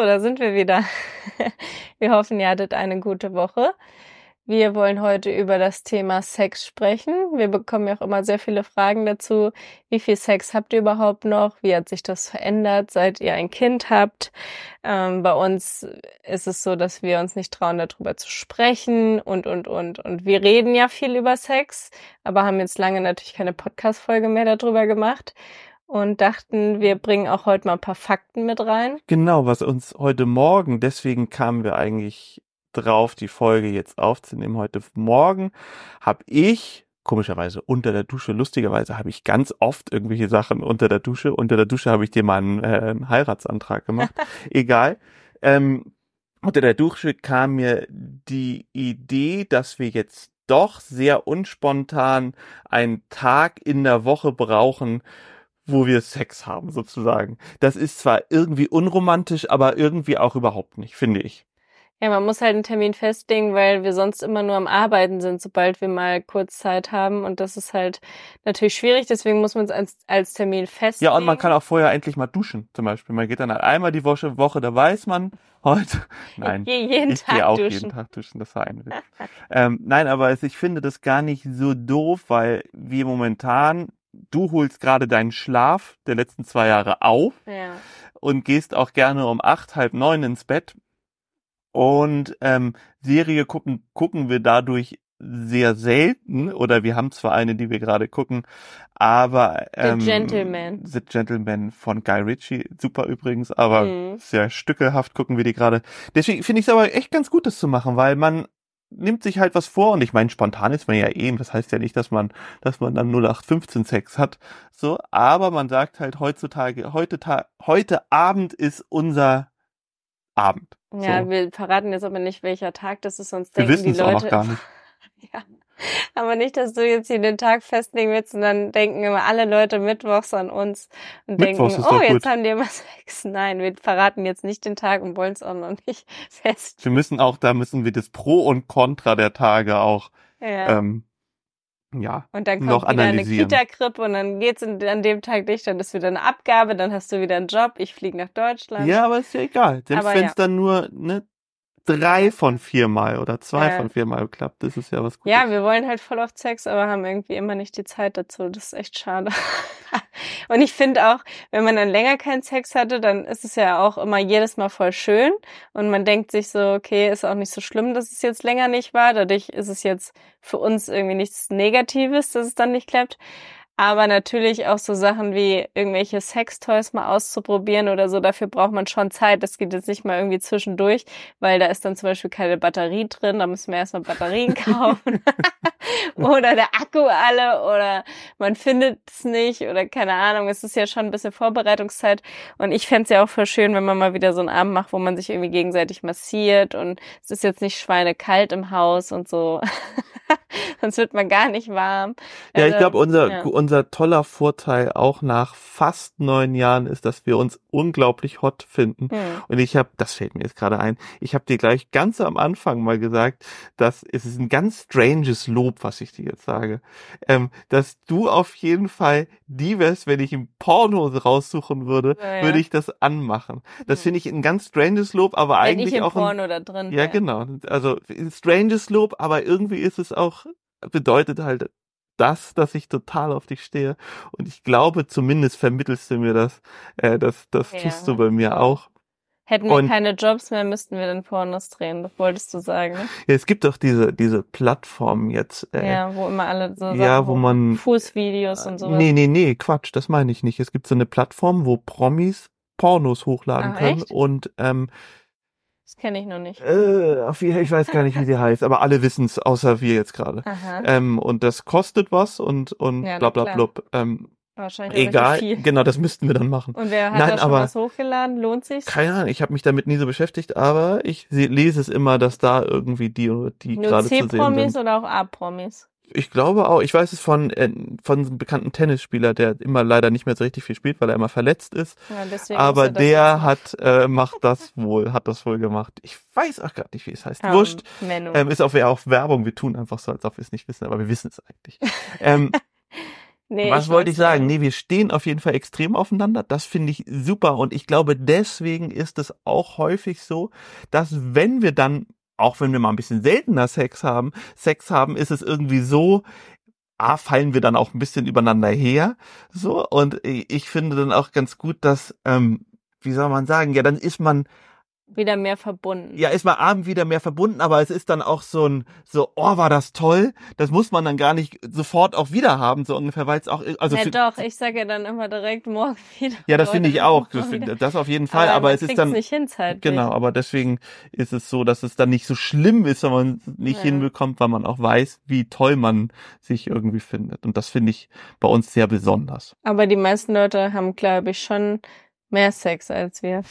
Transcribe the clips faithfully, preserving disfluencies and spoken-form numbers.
da sind wir wieder. Wir hoffen, ihr hattet eine gute Woche. Wir wollen heute über das Thema Sex sprechen. Wir bekommen ja auch immer sehr viele Fragen dazu. Wie viel Sex habt ihr überhaupt noch? Wie hat sich das verändert, seit ihr ein Kind habt? Ähm, bei uns ist es so, dass wir uns nicht trauen, darüber zu sprechen und, und, und. Und wir reden ja viel über Sex, aber haben jetzt lange natürlich keine Podcast-Folge mehr darüber gemacht. Und dachten, wir bringen auch heute mal ein paar Fakten mit rein. Genau, was uns heute Morgen, deswegen kamen wir eigentlich drauf, die Folge jetzt aufzunehmen. Heute Morgen habe ich, komischerweise unter der Dusche, lustigerweise habe ich ganz oft irgendwelche Sachen unter der Dusche. Unter der Dusche habe ich dir mal einen, äh, einen Heiratsantrag gemacht. Egal. Ähm, unter der Dusche kam mir die Idee, dass wir jetzt doch sehr unspontan einen Tag in der Woche brauchen, wo wir Sex haben, sozusagen. Das ist zwar irgendwie unromantisch, aber irgendwie auch überhaupt nicht, finde ich. Ja, man muss halt einen Termin festlegen, weil wir sonst immer nur am Arbeiten sind, sobald wir mal kurz Zeit haben. Und das ist halt natürlich schwierig, deswegen muss man es als, als Termin festlegen. Ja, und man kann auch vorher endlich mal duschen, zum Beispiel. Man geht dann halt einmal die Woche, Woche, da weiß man, heute, nein, ich gehe jeden ich Tag gehe auch duschen. jeden Tag duschen, das war ein Witz. ähm, nein, aber es, ich finde das gar nicht so doof, weil wir momentan, du holst gerade deinen Schlaf der letzten zwei Jahre auf Ja. und gehst auch gerne um acht, halb neun ins Bett. Und ähm, Serie gucken gucken wir dadurch sehr selten, oder wir haben zwar eine, die wir gerade gucken, aber ähm, The Gentleman. The Gentleman von Guy Ritchie, super übrigens, aber Mhm. sehr stückelhaft gucken wir die gerade. Deswegen finde ich es aber echt ganz gut, das zu machen, weil man nimmt sich halt was vor, und ich meine, spontan ist man ja eh, das heißt ja nicht, dass man dass man dann null acht fünfzehn Sex hat, so, aber man sagt halt heutzutage, heute Ta- heute Abend ist unser Abend. Ja, So. wir verraten jetzt aber nicht, welcher Tag das ist, sonst Wir denken wissen die es auch Leute... noch gar nicht. Ja, aber nicht, dass du jetzt hier den Tag festlegen willst und dann denken immer alle Leute mittwochs an uns und Mittwochs denken, ist oh, doch jetzt gut. haben die immer Sex. Nein, wir verraten jetzt nicht den Tag und wollen es auch noch nicht fest. Wir müssen auch, da müssen wir das Pro und Contra der Tage auch Ja. ähm, ja Und dann noch kommt wieder eine analysieren. Kita-Krippe und dann geht's in- an dem Tag nicht, dann ist wieder eine Abgabe, dann hast du wieder einen Job, ich fliege nach Deutschland. Ja, aber ist ja egal. Selbst Aber wenn es ja. dann nur ne drei von viermal oder zwei Ja. von viermal klappt, das ist ja was Gutes. Ja, wir wollen halt voll oft Sex, aber haben irgendwie immer nicht die Zeit dazu. Das ist echt schade. Und ich finde auch, wenn man dann länger keinen Sex hatte, dann ist es ja auch immer jedes Mal voll schön. Und man denkt sich so, okay, ist auch nicht so schlimm, dass es jetzt länger nicht war. Dadurch ist es jetzt für uns irgendwie nichts Negatives, dass es dann nicht klappt. Aber natürlich auch so Sachen wie irgendwelche Sextoys mal auszuprobieren oder so, dafür braucht man schon Zeit. Das geht jetzt nicht mal irgendwie zwischendurch, weil da ist dann zum Beispiel keine Batterie drin, da müssen wir erstmal Batterien kaufen. Oder der Akku alle oder man findet es nicht oder keine Ahnung. Es ist ja schon ein bisschen Vorbereitungszeit und ich fände es ja auch voll schön, wenn man mal wieder so einen Abend macht, wo man sich irgendwie gegenseitig massiert und es ist jetzt nicht schweinekalt im Haus und so. Sonst wird man gar nicht warm. Ja, ich Also, glaube, unser ja. unser toller Vorteil auch nach fast neun Jahren ist, dass wir uns unglaublich hot finden. Hm. Und ich habe, das fällt mir jetzt gerade ein, ich habe dir gleich ganz am Anfang mal gesagt, dass es ist ein ganz stranges Lob, was ich dir jetzt sage, ähm, dass du auf jeden Fall die wärst, wenn ich ein Porno raussuchen würde, Ja, ja. würde ich das anmachen. Das Hm. finde ich ein ganz stranges Lob, aber Wenn eigentlich ich im auch ein, Porno da drin ja wär. genau, also ein stranges Lob, aber irgendwie ist es auch, bedeutet halt das, dass ich total auf dich stehe. Und ich glaube, zumindest vermittelst du mir das. Äh, das das Ja, tust du bei mir so. auch. Hätten wir Und keine Jobs mehr, müssten wir dann Pornos drehen. Das wolltest du sagen, ne? ja, es gibt doch diese diese Plattform jetzt. Äh, Ja, wo immer alle so Sachen, ja, wo man Fußvideos und sowas. Nee, nee, nee, Quatsch, das meine ich nicht. Es gibt so eine Plattform, wo Promis Pornos hochladen Ach, können. echt? Und ähm, Das kenne ich noch nicht. äh, auf wie, ich weiß gar nicht, wie sie heißt, aber alle wissen es, außer wir jetzt gerade. Aha. Ähm, und das kostet was und und Ja, bla na bla klar. blub. Ähm, Wahrscheinlich auch egal, richtig viel. genau, das müssten wir dann machen. Und wer hat Nein, da schon aber was hochgeladen? Lohnt sich's? keine Ahnung, ich habe mich damit nie so beschäftigt, aber ich se- lese es immer, dass da irgendwie die oder die Nur gerade zu sehen C-Promis sind. oder auch A-Promis? Ich glaube auch, ich weiß es von äh, von einem bekannten Tennisspieler, der immer leider nicht mehr so richtig viel spielt, weil er immer verletzt ist. Ja, deswegen Aber muss er das der jetzt machen. hat äh, macht das wohl, hat das wohl gemacht. Ich weiß auch gar nicht, wie es heißt. Ähm, Wurscht. Menno. Ähm, ist auch, ja auch Werbung. Wir tun einfach so, als ob wir es nicht wissen, aber wir wissen es eigentlich. ähm, Nee, Was ich wollte ich weiß sagen? nicht. Nee, wir stehen auf jeden Fall extrem aufeinander. Das finde ich super. Und ich glaube, deswegen ist es auch häufig so, dass wenn wir dann, auch wenn wir mal ein bisschen seltener Sex haben, Sex haben, ist es irgendwie so, A, fallen wir dann auch ein bisschen übereinander her. So. Und ich finde dann auch ganz gut, dass, ähm, wie soll man sagen, ja, dann ist man, Wieder mehr verbunden. ja, ist man abend wieder mehr verbunden, aber es ist dann auch so ein, so, oh, war das toll. Das muss man dann gar nicht sofort auch wieder haben, so ungefähr, weil es auch, also Ja, für, doch, ich sage ja dann immer direkt morgen wieder. ja, das Heute finde ich Abend auch, morgen das, wieder. das auf jeden Fall, Aber aber man es ist kriegt's dann, nicht hin zeitlich. genau, aber deswegen ist es so, dass es dann nicht so schlimm ist, wenn man es nicht Ja. hinbekommt, weil man auch weiß, wie toll man sich irgendwie findet. Und das finde ich bei uns sehr besonders. Aber die meisten Leute haben, glaube ich, schon mehr Sex als wir.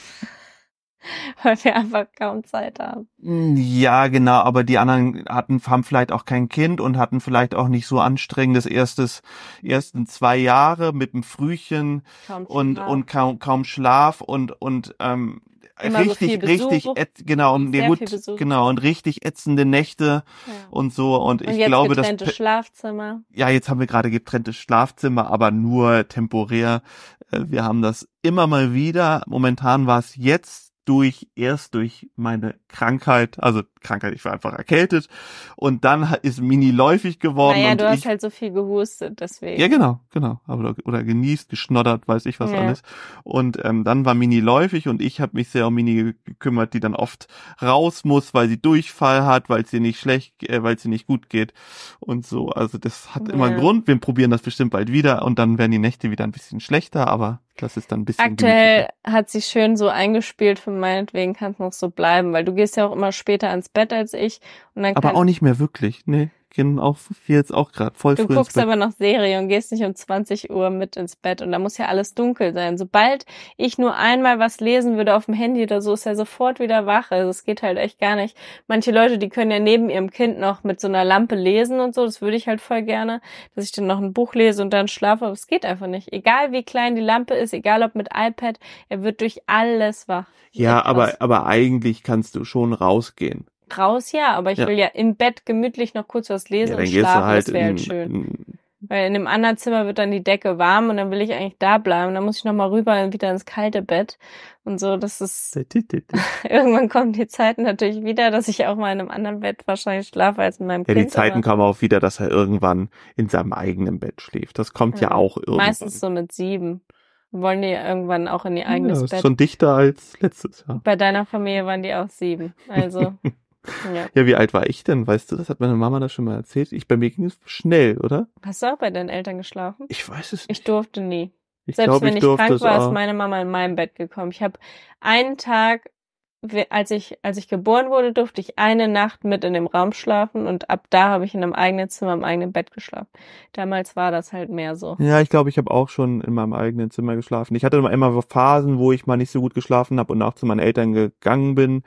Weil wir einfach kaum Zeit haben. Ja, genau, aber die anderen hatten, haben vielleicht auch kein Kind und hatten vielleicht auch nicht so anstrengendes erstes, ersten zwei Jahre mit dem Frühchen Kaum und, Schlaf. und kaum, kaum Schlaf und, und, ähm, Immer so richtig, viel richtig, Besuch. ätz, genau, und ja Sehr gut, viel Besuch. genau, und richtig ätzende Nächte Ja. und so, und, Und ich jetzt glaube, dass, getrennte Schlafzimmer. ja, jetzt haben wir gerade getrennte Schlafzimmer, aber nur temporär. Äh, Wir haben das immer mal wieder. Momentan war es jetzt durch, erst durch meine Krankheit, also Krankheit, ich war einfach erkältet, und dann ha- ist Mini läufig geworden Naja, und du hast ich, halt so viel gehustet, deswegen. ja, genau, genau. Oder, oder genießt, geschnoddert, weiß ich was Ja. alles. Und ähm, dann war Mini läufig und ich habe mich sehr um Mini ge- gekümmert, die dann oft raus muss, weil sie Durchfall hat, weil es ihr nicht schlecht, äh, weil es ihr nicht gut geht und so. Also das hat immer einen Ja. Grund. Wir probieren das bestimmt bald wieder und dann werden die Nächte wieder ein bisschen schlechter, aber das ist dann ein bisschen Aktuell gemütlicher. hat sich schön so eingespielt, für meinetwegen kann es noch so bleiben, weil du gehst ja auch immer später ans Bett als ich. Und dann Aber kann, auch nicht mehr wirklich. Nee, gehen auch hier jetzt auch gerade voll du früh ins guckst Bett. aber noch Serie und gehst nicht um zwanzig Uhr mit ins Bett und da muss ja alles dunkel sein. Sobald ich nur einmal was lesen würde auf dem Handy oder so, ist er sofort wieder wach. Also es geht halt echt gar nicht. Manche Leute, die können ja neben ihrem Kind noch mit so einer Lampe lesen und so. Das würde ich halt voll gerne, dass ich dann noch ein Buch lese und dann schlafe. Aber es geht einfach nicht. Egal wie klein die Lampe ist, egal ob mit iPad, er wird durch alles wach. Ja, Echt aber, krass. aber eigentlich kannst du schon rausgehen. Raus, ja, aber ich Ja. will ja im Bett gemütlich noch kurz was lesen Ja, und dann gehst du schlafen. halt Das wäre halt in, schön. in, Weil in dem anderen Zimmer wird dann die Decke warm und dann will ich eigentlich da bleiben. Dann muss ich nochmal rüber und wieder ins kalte Bett. Und so, das ist, irgendwann kommen die Zeiten natürlich wieder, dass ich auch mal in einem anderen Bett wahrscheinlich schlafe als in meinem Ja, Kind. die Zeiten aber, kommen auch wieder, dass er irgendwann in seinem eigenen Bett schläft. Das kommt ja, ja, auch irgendwann. meistens so mit sieben. Wollen die irgendwann auch in ihr eigenes ja, ist Bett. schon dichter als letztes Jahr. Bei deiner Familie waren die auch sieben. Also, ja. Ja, wie alt war ich denn? Weißt du, das hat meine Mama das schon mal erzählt. Ich, bei mir ging es schnell, oder? Hast du auch bei deinen Eltern geschlafen? Ich weiß es Ich nicht. durfte nie. Ich Selbst glaube, wenn ich ich durfte krank es war, ist auch. meine Mama in mein Bett gekommen. Ich habe einen Tag, we- als ich als ich geboren wurde, durfte ich eine Nacht mit in dem Raum schlafen und ab da habe ich in einem eigenen Zimmer im eigenen Bett geschlafen. Damals war das halt mehr so. Ja, ich glaube, ich habe auch schon in meinem eigenen Zimmer geschlafen. Ich hatte immer immer Phasen, wo ich mal nicht so gut geschlafen habe und auch zu meinen Eltern gegangen bin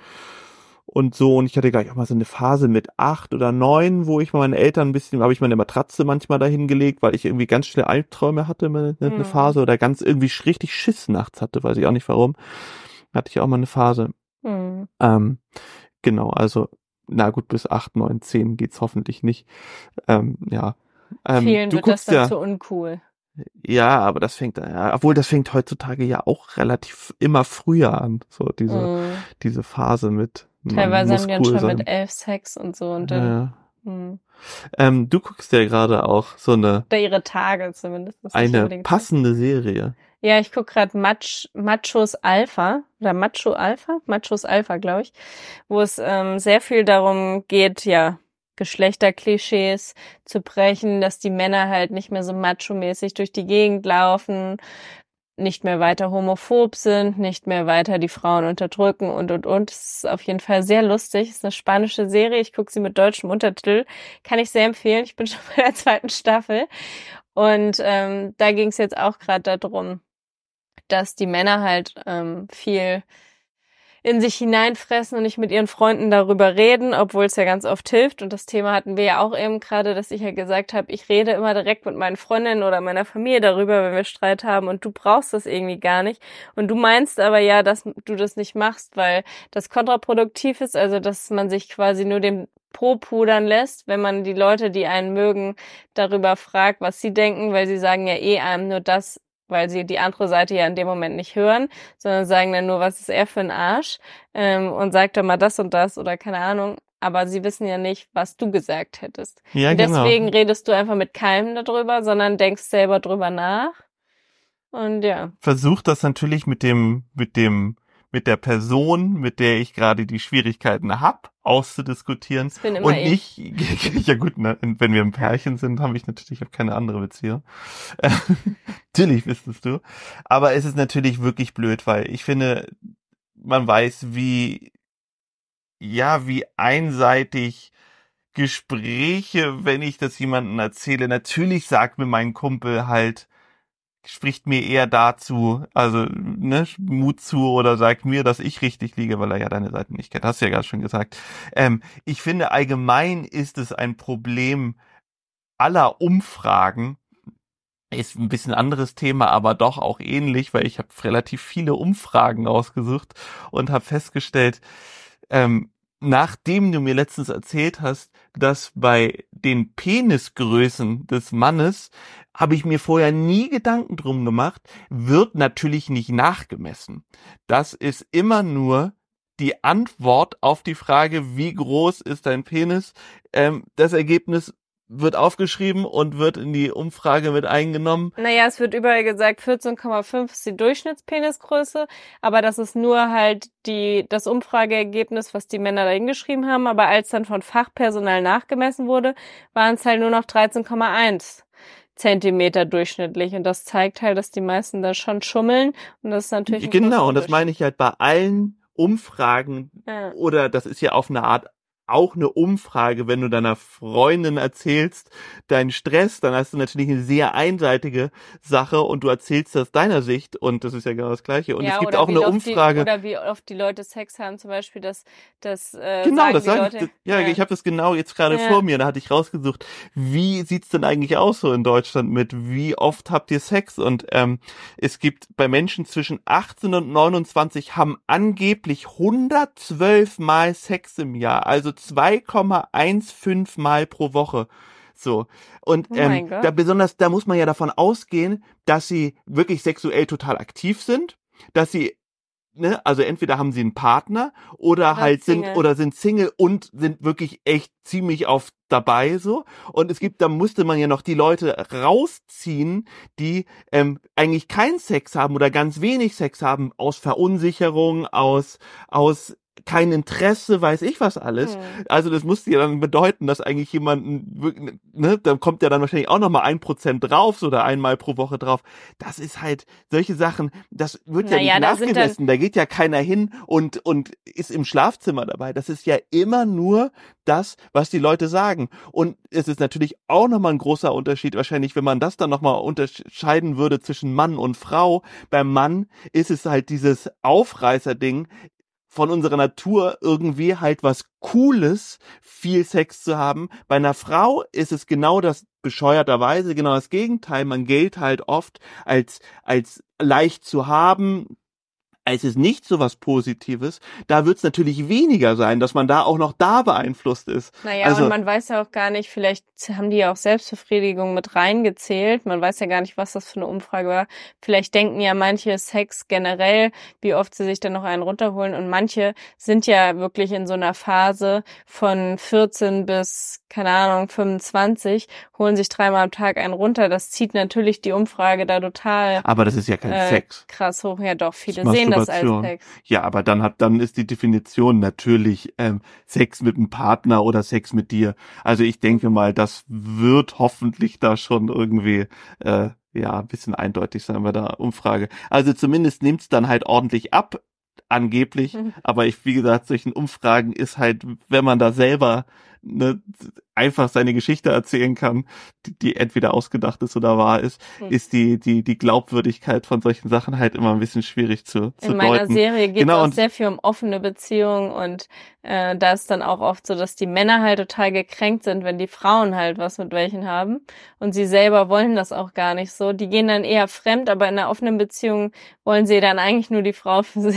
und so. Und ich hatte gleich auch mal so eine Phase mit acht oder neun, wo ich mal meinen Eltern ein bisschen, habe ich meine Matratze manchmal dahin gelegt, weil ich irgendwie ganz schnell Albträume hatte, eine, eine Mhm. Phase, oder ganz irgendwie sch- richtig Schiss nachts hatte, weiß ich auch nicht warum. Hatte ich auch mal eine Phase. Hm. Ähm, genau, also, na gut, bis acht, neun, zehn geht's hoffentlich nicht. Ähm, ja. Ähm, Vielen du wird das guckst dann ja, zu uncool. ja, aber das fängt, ja, obwohl das fängt heutzutage ja auch relativ immer früher an, so diese, Mhm. diese Phase mit, man Teilweise muss haben die dann cool schon sein. mit elf Sex und so und Ja, dann ja. hm. Ähm, du guckst ja gerade auch so eine, Oder ihre Tage zumindest. Das ist nicht eine unbedingt so. passende Serie. Ja, ich guck gerade Mach, Machos Alpha oder Macho Alpha, Machos Alpha, glaube ich, wo es ähm, sehr viel darum geht, ja, Geschlechterklischees zu brechen, dass die Männer halt nicht mehr so macho-mäßig durch die Gegend laufen, nicht mehr weiter homophob sind, nicht mehr weiter die Frauen unterdrücken und, und, und. Es ist auf jeden Fall sehr lustig. Es ist eine spanische Serie. Ich gucke sie mit deutschem Untertitel. Kann ich sehr empfehlen. Ich bin schon bei der zweiten Staffel. Und ähm, da ging es jetzt auch gerade darum, dass die Männer halt ähm, viel in sich hineinfressen und nicht mit ihren Freunden darüber reden, obwohl es ja ganz oft hilft. Und das Thema hatten wir ja auch eben gerade, dass ich ja gesagt habe, ich rede immer direkt mit meinen Freundinnen oder meiner Familie darüber, wenn wir Streit haben, und du brauchst das irgendwie gar nicht. Und du meinst aber ja, dass du das nicht machst, weil das kontraproduktiv ist, also dass man sich quasi nur dem propudern lässt, wenn man die Leute, die einen mögen, darüber fragt, was sie denken, weil sie sagen ja eh einem nur das, weil sie die andere Seite ja in dem Moment nicht hören, sondern sagen dann nur, was ist er für ein Arsch, ähm, und sagt doch mal das und das oder keine Ahnung. Aber sie wissen ja nicht, was du gesagt hättest. Ja, und genau. deswegen redest du einfach mit keinem darüber, sondern denkst selber drüber nach. Und ja. Versuch das natürlich mit dem, mit dem, mit der Person, mit der ich gerade die Schwierigkeiten hab, auszudiskutieren. Das bin immer Und ich. nicht, ja gut, ne, wenn wir ein Pärchen sind, habe ich natürlich auch keine andere Beziehung. Natürlich wüsstest du. Aber es ist natürlich wirklich blöd, weil ich finde, man weiß, wie, ja, wie einseitig Gespräche, wenn ich das jemandem erzähle, natürlich sagt mir mein Kumpel halt, spricht mir eher dazu, also ne, Mut zu oder sagt mir, dass ich richtig liege, weil er ja deine Seite nicht kennt. Hast du ja gerade schon gesagt. Ähm, ich finde, allgemein ist es ein Problem aller Umfragen. Ist ein bisschen anderes Thema, aber doch auch ähnlich, weil ich habe relativ viele Umfragen rausgesucht und habe festgestellt, ähm, nachdem du mir letztens erzählt hast, dass bei den Penisgrößen des Mannes, habe ich mir vorher nie Gedanken drum gemacht, wird natürlich nicht nachgemessen. Das ist immer nur die Antwort auf die Frage, wie groß ist dein Penis? Ähm, das Ergebnis wird aufgeschrieben und wird in die Umfrage mit eingenommen. Naja, es wird überall gesagt, vierzehn Komma fünf ist die Durchschnittspenisgröße, aber das ist nur halt die das Umfrageergebnis, was die Männer da hingeschrieben haben, aber als dann von Fachpersonal nachgemessen wurde, waren es halt nur noch dreizehn Komma eins Zentimeter durchschnittlich und das zeigt halt, dass die meisten da schon schummeln und das ist natürlich ein Genau, und das meine ich halt bei allen Umfragen, ja. Oder das ist ja auf eine Art auch eine Umfrage, wenn du deiner Freundin erzählst, deinen Stress, dann hast du natürlich eine sehr einseitige Sache und du erzählst das deiner Sicht und das ist ja genau das Gleiche. Und ja, es gibt oder auch wie eine oft Umfrage. Die, oder wie oft die Leute Sex haben, zum Beispiel, dass das äh, Genau, sagen das die sage Leute. ich. Das, ja, ja, ich habe das genau jetzt gerade Ja. vor mir. Da hatte ich rausgesucht, wie sieht's denn eigentlich aus so in Deutschland mit, wie oft habt ihr Sex? Und ähm, es gibt bei Menschen zwischen achtzehn und neunundzwanzig haben angeblich hundertzwölf Mal Sex im Jahr, also zwei Komma fünfzehn Mal pro Woche. So. Und Oh ähm, mein Gott. da besonders, da muss man ja davon ausgehen, dass sie wirklich sexuell total aktiv sind, dass sie Ne, also entweder haben sie einen Partner oder, Oder halt sind Single. oder sind Single und sind wirklich echt ziemlich auf dabei so. Und es gibt, da musste man ja noch die Leute rausziehen, die ähm, eigentlich keinen Sex haben oder ganz wenig Sex haben, aus Verunsicherung, aus aus kein Interesse, weiß ich was alles. Hm. Also das musste ja dann bedeuten, dass eigentlich jemanden, wirklich, ne, da kommt ja dann wahrscheinlich auch nochmal ein Prozent drauf, so oder einmal pro Woche drauf. Das ist halt solche Sachen, das wird ja Naja, nicht da sind dann- nachgemessen. Da geht ja keiner hin und und ist im Schlafzimmer dabei. Das ist ja immer nur das, was die Leute sagen. Und es ist natürlich auch nochmal ein großer Unterschied, wahrscheinlich, wenn man das dann nochmal unterscheiden würde zwischen Mann und Frau. Beim Mann ist es halt dieses Aufreißer-Ding, von unserer Natur irgendwie halt was Cooles, viel Sex zu haben. Bei einer Frau ist es genau das, bescheuerterweise genau das Gegenteil. Man gilt halt oft als, als leicht zu haben. Es ist nicht so was Positives. Da wird es natürlich weniger sein, dass man da auch noch da beeinflusst ist. Naja, also, und man weiß ja auch gar nicht, vielleicht haben die ja auch Selbstbefriedigung mit reingezählt. Man weiß ja gar nicht, was das für eine Umfrage war. Vielleicht denken ja manche Sex generell, wie oft sie sich dann noch einen runterholen. Und manche sind ja wirklich in so einer Phase von vierzehn bis, keine Ahnung, fünfundzwanzig, holen sich dreimal am Tag einen runter. Das zieht natürlich die Umfrage da total aber das ist ja kein äh, Sex. krass hoch. Ja doch, viele Das ist sehen das als Masturbation. Sex. Ja, aber dann hat, dann ist die Definition natürlich ähm, Sex mit einem Partner oder Sex mit dir. Also ich denke mal, das wird hoffentlich da schon irgendwie äh, ja ein bisschen eindeutig sein bei der Umfrage. Also zumindest nimmt's dann halt ordentlich ab, angeblich. Mhm. Aber ich, wie gesagt, solchen Umfragen ist halt, wenn man da selber ne, einfach seine Geschichte erzählen kann, die, die entweder ausgedacht ist oder wahr ist, Mhm. ist die die die Glaubwürdigkeit von solchen Sachen halt immer ein bisschen schwierig zu, zu In meiner deuten. Serie geht es Genau, auch und- sehr viel um offene Beziehungen und äh, da ist dann auch oft so, dass die Männer halt total gekränkt sind, wenn die Frauen halt was mit welchen haben und sie selber wollen das auch gar nicht so. Die gehen dann eher fremd, aber in einer offenen Beziehung wollen sie dann eigentlich nur die Frau für sich.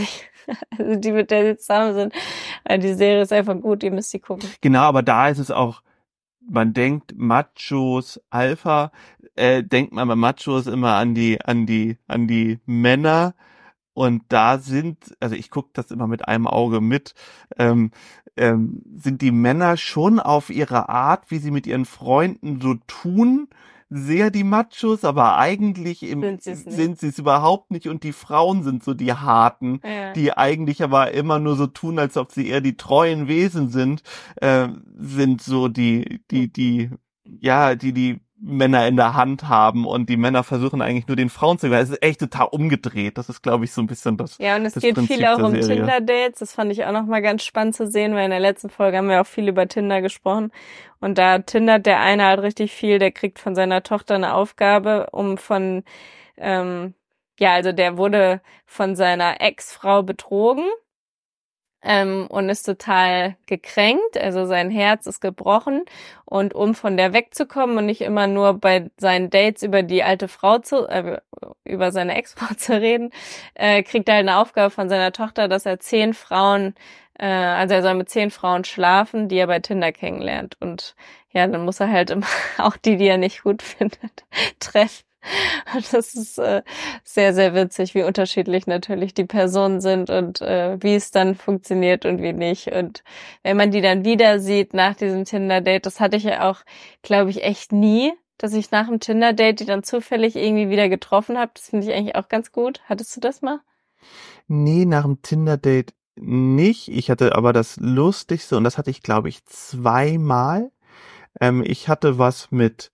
Also die, mit der sie zusammen sind. Weil die Serie ist einfach gut, ihr müsst sie gucken. Genau, aber da ist es auch, man denkt Machos, Alpha, äh, denkt man bei Machos immer an die, an die, an die Männer. Und da sind, also ich gucke das immer mit einem Auge mit, ähm, ähm, sind die Männer schon auf ihre Art, wie sie mit ihren Freunden so tun, sehr die Machos, aber eigentlich im, Sind sie es nicht. sind sie es überhaupt nicht. Und die Frauen sind so die Harten, Ja. die eigentlich aber immer nur so tun, als ob sie eher die treuen Wesen sind, äh, sind so die, die, die, ja, die, die Männer in der Hand haben und die Männer versuchen eigentlich nur den Frauen zu gefallen. Es ist echt total umgedreht. Das ist, glaube ich, so ein bisschen das. Ja, und es das geht Prinzip viel auch der um Serie. Tinder-Dates. Das fand ich auch nochmal ganz spannend zu sehen, weil in der letzten Folge haben wir auch viel über Tinder gesprochen. Und da tindert der eine halt richtig viel, der kriegt von seiner Tochter eine Aufgabe, um von, ähm, ja, also der wurde von seiner Ex-Frau betrogen. Ähm, und ist total gekränkt, also sein Herz ist gebrochen und um von der wegzukommen und nicht immer nur bei seinen Dates über die alte Frau zu, äh, über seine Ex-Frau zu reden, äh, kriegt er halt eine Aufgabe von seiner Tochter, dass er zehn Frauen, äh, also er soll mit zehn Frauen schlafen, die er bei Tinder kennenlernt und ja, dann muss er halt immer auch die, die er nicht gut findet, treffen. Und das ist äh, sehr, sehr witzig, wie unterschiedlich natürlich die Personen sind und äh, wie es dann funktioniert und wie nicht. Und wenn man die dann wieder sieht nach diesem Tinder-Date, das hatte ich ja auch, glaube ich, echt nie, dass ich nach dem Tinder-Date die dann zufällig irgendwie wieder getroffen habe. Das finde ich eigentlich auch ganz gut. Hattest du das mal? Nee, nach dem Tinder-Date nicht. Ich hatte aber das Lustigste, und das hatte ich, glaube ich, zweimal. Ähm, ich hatte was mit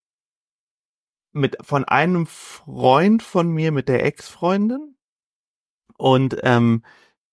mit von einem Freund von mir, mit der Ex-Freundin. Und ähm,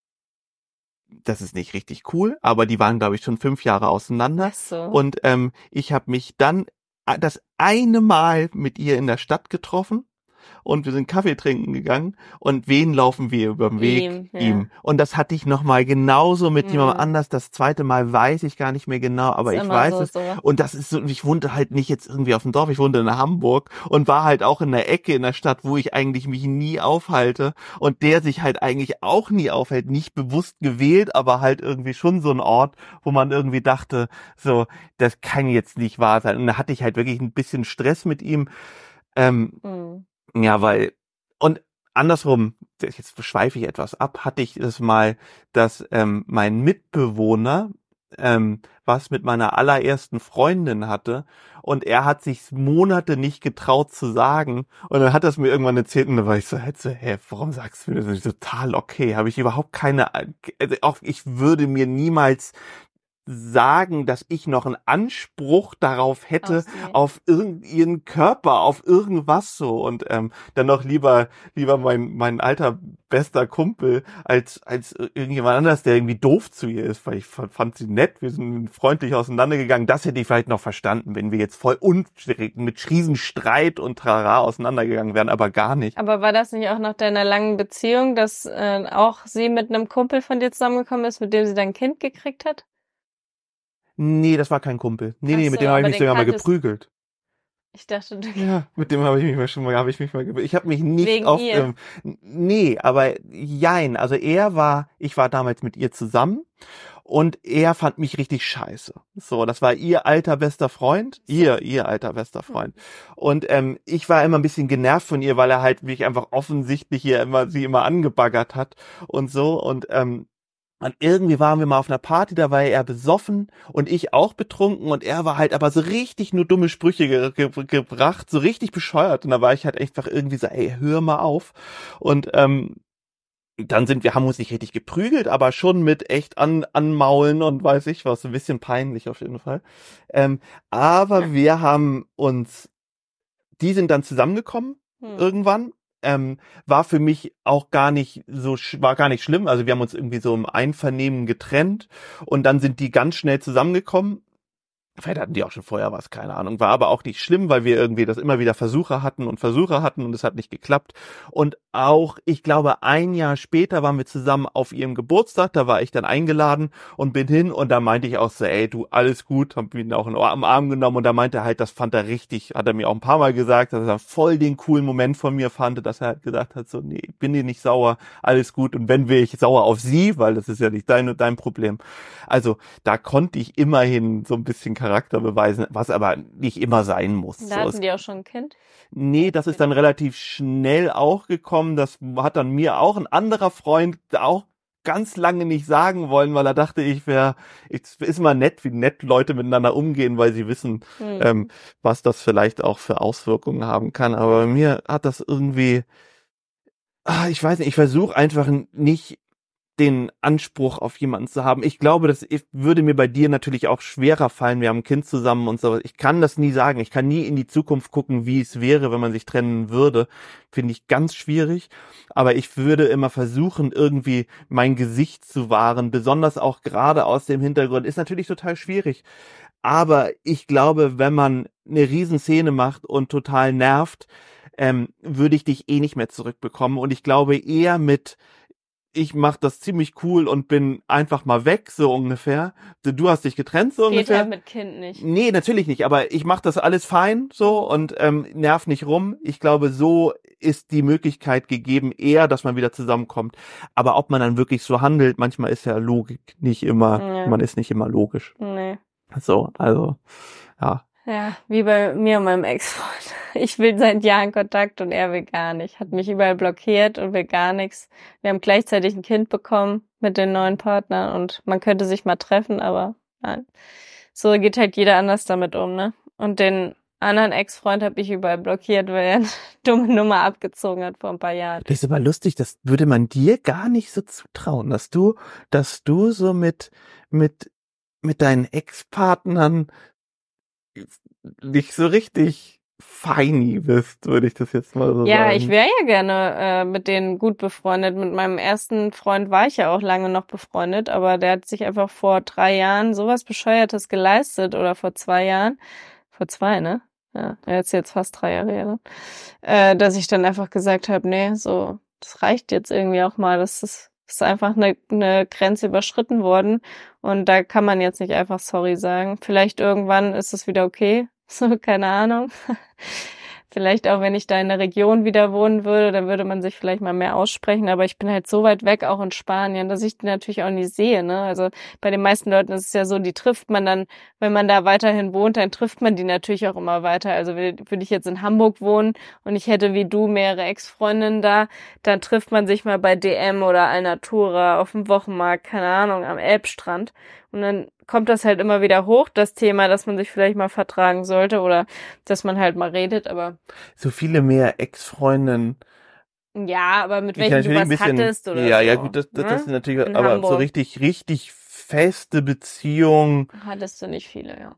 das ist nicht richtig cool, aber die waren, glaube ich, schon fünf Jahre auseinander. Ach so. Und ähm, ich habe mich dann das eine Mal mit ihr in der Stadt getroffen. Und wir sind Kaffee trinken gegangen. Und wen laufen wir über den Weg? Ihm, ja. Ihm. Und das hatte ich nochmal genauso mit Mhm. jemandem anders. Das zweite Mal weiß ich gar nicht mehr genau, aber Ist ich immer weiß so, es. so. Und das ist so, ich wohnte halt nicht jetzt irgendwie auf dem Dorf, ich wohnte in Hamburg und war halt auch in der Ecke in der Stadt, wo ich eigentlich mich nie aufhalte. Und der sich halt eigentlich auch nie aufhält, nicht bewusst gewählt, aber halt irgendwie schon so ein Ort, wo man irgendwie dachte, so, das kann jetzt nicht wahr sein. Und da hatte ich halt wirklich ein bisschen Stress mit ihm. Ähm, Mhm. Ja, weil, und andersrum, jetzt schweife ich etwas ab, hatte ich es mal, dass ähm, mein Mitbewohner ähm, was mit meiner allerersten Freundin hatte und er hat sich Monate nicht getraut zu sagen und dann hat er es mir irgendwann erzählt und da war ich so, halt so, hä, warum sagst du mir das? Das ist total okay, habe ich überhaupt keine, also auch ich würde mir niemals sagen, dass ich noch einen Anspruch darauf hätte, Auf auf irgendeinen Körper, auf irgendwas so und ähm, dann noch lieber lieber mein mein alter bester Kumpel als als irgendjemand anders, der irgendwie doof zu ihr ist, weil ich fand, fand sie nett, wir sind freundlich auseinandergegangen, das hätte ich vielleicht noch verstanden, wenn wir jetzt voll unschräg mit Riesenstreit und Trara auseinandergegangen wären, aber gar nicht. Aber war das nicht auch nach deiner langen Beziehung, dass äh, auch sie mit einem Kumpel von dir zusammengekommen ist, mit dem sie dann ein Kind gekriegt hat? Nee, das war kein Kumpel. Nee, Ach nee, so, mit dem habe ich aber mich den sogar mal kanntest- geprügelt. Ich dachte, du Ja, mit dem habe ich mich mal schon mal, habe ich mich mal, ge- ich habe mich nicht Wegen auf, ihr? ähm, nee, aber jein, also er war, ich war damals mit ihr zusammen und er fand mich richtig scheiße. So, das war ihr alter bester Freund, ihr, ihr alter bester Freund. Und ähm, ich war immer ein bisschen genervt von ihr, weil er halt mich einfach offensichtlich hier immer, sie immer angebaggert hat und so und ähm, und irgendwie waren wir mal auf einer Party, da war er besoffen und ich auch betrunken und er war halt aber so richtig nur dumme Sprüche ge ge gebracht, so richtig bescheuert. Und da war ich halt einfach irgendwie so, ey, hör mal auf. Und ähm, dann sind wir, haben uns nicht richtig geprügelt, aber schon mit echt an anmaulen und weiß ich was, ein bisschen peinlich auf jeden Fall. Ähm, aber wir haben uns, die sind dann zusammengekommen Hm. irgendwann. Ähm, war für mich auch gar nicht so, sch- war gar nicht schlimm. Also wir haben uns irgendwie so im Einvernehmen getrennt und dann sind die ganz schnell zusammengekommen. Vielleicht hatten die auch schon vorher was, keine Ahnung. War aber auch nicht schlimm, weil wir irgendwie das immer wieder Versuche hatten und Versuche hatten und es hat nicht geklappt. Und auch, ich glaube, ein Jahr später waren wir zusammen auf ihrem Geburtstag, da war ich dann eingeladen und bin hin und da meinte ich auch so, ey, du, alles gut, hab ihn auch am Arm genommen und da meinte er halt, das fand er richtig, hat er mir auch ein paar Mal gesagt, dass er voll den coolen Moment von mir fand, dass er halt gesagt hat, so, nee, bin dir nicht sauer, alles gut und wenn wäre ich sauer auf sie, weil das ist ja nicht dein, dein Problem. Also, da konnte ich immerhin so ein bisschen Charakter beweisen, was aber nicht immer sein muss. Da So, hatten es, die auch schon ein Kind? nee, das ist dann relativ schnell auch gekommen. Das hat dann mir auch ein anderer Freund auch ganz lange nicht sagen wollen, weil er dachte, ich wäre, es ist immer nett, wie nett Leute miteinander umgehen, weil sie wissen, Mhm. ähm, was das vielleicht auch für Auswirkungen haben kann. Aber bei mir hat das irgendwie, ah, ich weiß nicht, ich versuche einfach nicht den Anspruch auf jemanden zu haben. Ich glaube, das würde mir bei dir natürlich auch schwerer fallen. Wir haben ein Kind zusammen und so. Ich kann das nie sagen. Ich kann nie in die Zukunft gucken, wie es wäre, wenn man sich trennen würde. Finde ich ganz schwierig. Aber ich würde immer versuchen, irgendwie mein Gesicht zu wahren. Besonders auch gerade aus dem Hintergrund. Ist natürlich total schwierig. Aber ich glaube, wenn man eine Riesenszene macht und total nervt, ähm, würde ich dich eh nicht mehr zurückbekommen. Und ich glaube eher mit ich mach das ziemlich cool und bin einfach mal weg, so ungefähr. Du hast dich getrennt, so Geht ungefähr. halt mit Kind nicht. Nee, natürlich nicht, aber ich mach das alles fein, so, und ähm, nerv nicht rum. Ich glaube, so ist die Möglichkeit gegeben, eher, dass man wieder zusammenkommt. Aber ob man dann wirklich so handelt, manchmal ist ja Logik nicht immer, Ja. man ist nicht immer logisch. Nee. So, also, ja. Ja, wie bei mir und meinem Ex-Freund. Ich will seit Jahren Kontakt und er will gar nicht. Hat mich überall blockiert und will gar nichts. Wir haben gleichzeitig ein Kind bekommen mit den neuen Partnern und man könnte sich mal treffen, aber nein. So geht halt jeder anders damit um, ne? Und den anderen Ex-Freund habe ich überall blockiert, weil er eine dumme Nummer abgezogen hat vor ein paar Jahren. Das ist aber lustig, das würde man dir gar nicht so zutrauen, dass du, dass du so mit, mit, mit deinen Ex-Partnern nicht so richtig feini bist, würde ich das jetzt mal so Ja, sagen. ich wäre ja gerne äh, mit denen gut befreundet. Mit meinem ersten Freund war ich ja auch lange noch befreundet, aber der hat sich einfach vor drei Jahren sowas Bescheuertes geleistet oder vor zwei Jahren. Vor zwei, ne? Ja, jetzt jetzt fast drei Jahre her, ne? Äh, dass ich dann einfach gesagt habe, nee, so, das reicht jetzt irgendwie auch mal. Das ist, ist einfach eine, eine Grenze überschritten worden und da kann man jetzt nicht einfach sorry sagen. Vielleicht irgendwann ist es wieder okay. So, keine Ahnung. Vielleicht auch, wenn ich da in der Region wieder wohnen würde, dann würde man sich vielleicht mal mehr aussprechen. Aber ich bin halt so weit weg, auch in Spanien, dass ich die natürlich auch nie sehe, ne? Also bei den meisten Leuten ist es ja so, die trifft man dann, wenn man da weiterhin wohnt, dann trifft man die natürlich auch immer weiter. Also würde ich jetzt in Hamburg wohnen und ich hätte wie du mehrere Ex-Freundinnen da, dann trifft man sich mal bei D M oder Alnatura auf dem Wochenmarkt, keine Ahnung, am Elbstrand. Und dann kommt das halt immer wieder hoch, das Thema, dass man sich vielleicht mal vertragen sollte oder dass man halt mal redet, aber so viele mehr Ex-Freundinnen. ja, aber mit Ich welchen du natürlich was ein bisschen, hattest oder ja, so. ja, gut, das, das, das ist Ne? natürlich, In aber so Hamburg richtig, richtig feste Beziehung. hattest du nicht viele, ja.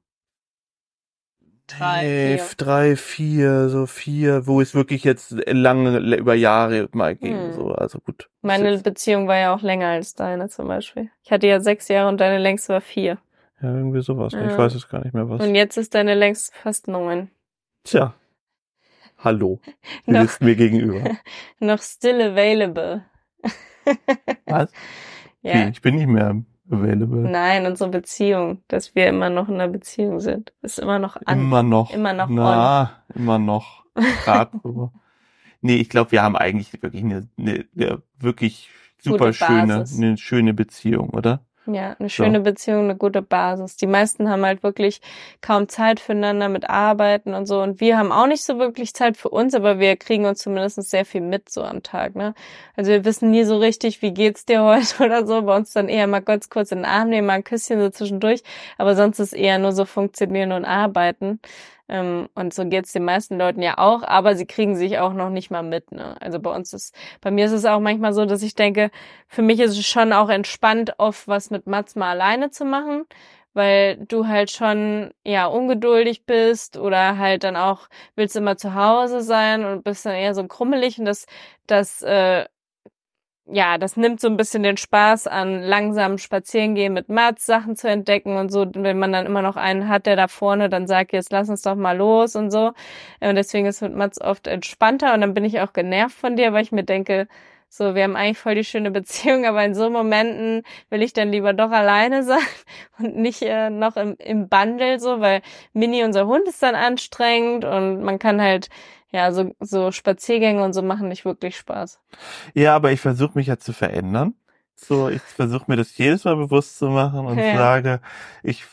Drei, Drei, vier. drei, vier, so vier, wo es wirklich jetzt lange, über Jahre mal ging, Hm. so, also gut. Meine Beziehung war ja auch länger als deine zum Beispiel. Ich hatte ja sechs Jahre und deine längste war vier. Ja, irgendwie sowas, ne? Ich Ja. weiß es gar nicht mehr was. Und jetzt ist deine längste fast neun. Tja. Hallo. Sie Noch- sitzt mir gegenüber. Noch still available. Was? Ja. Wie? Ich bin nicht mehr available. Nein, unsere Beziehung, dass wir immer noch in einer Beziehung sind, ist immer noch an. Immer noch. Immer noch Na, immer noch. Grad so. Nee, ich glaube, wir haben eigentlich wirklich eine, eine, eine wirklich super Gute schöne, Basis. eine schöne Beziehung, oder? Ja, eine schöne So. Beziehung, eine gute Basis. Die meisten haben halt wirklich kaum Zeit füreinander mit Arbeiten und so. Und wir haben auch nicht so wirklich Zeit für uns, aber wir kriegen uns zumindest sehr viel mit so am Tag, ne? Also wir wissen nie so richtig, wie geht's dir heute oder so. Bei uns dann eher mal ganz kurz in den Arm nehmen, mal ein Küsschen so zwischendurch. Aber sonst ist eher nur so funktionieren und arbeiten. Ähm, und so geht's den meisten Leuten ja auch, aber sie kriegen sich auch noch nicht mal mit, ne? Also bei uns ist, bei mir ist es auch manchmal so, dass ich denke, für mich ist es schon auch entspannt, oft was mit Mats mal alleine zu machen, weil du halt schon, ja, ungeduldig bist oder halt dann auch willst immer zu Hause sein und bist dann eher so krummelig und das, das, äh, ja, das nimmt so ein bisschen den Spaß an langsam spazieren gehen mit Mats, Sachen zu entdecken und so. Wenn man dann immer noch einen hat, der da vorne dann sagt, jetzt lass uns doch mal los und so. Und deswegen ist mit Mats oft entspannter und dann bin ich auch genervt von dir, weil ich mir denke, so, wir haben eigentlich voll die schöne Beziehung, aber in so Momenten will ich dann lieber doch alleine sein und nicht äh, noch im, im Bundle so, weil Mini, unser Hund, ist dann anstrengend und man kann halt, ja, so, so Spaziergänge und so machen nicht wirklich Spaß. Ja, aber ich versuche mich ja zu verändern. So, ich versuche mir das jedes Mal bewusst zu machen und Ja. sage, ich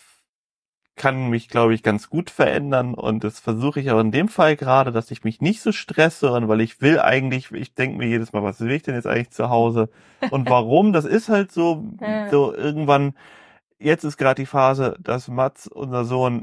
kann mich, glaube ich, ganz gut verändern und das versuche ich auch in dem Fall gerade, dass ich mich nicht so stresse und weil ich will eigentlich, ich denke mir jedes Mal, was will ich denn jetzt eigentlich zu Hause und warum? Das ist halt so, Ja. so irgendwann, jetzt ist gerade die Phase, dass Mats, unser Sohn,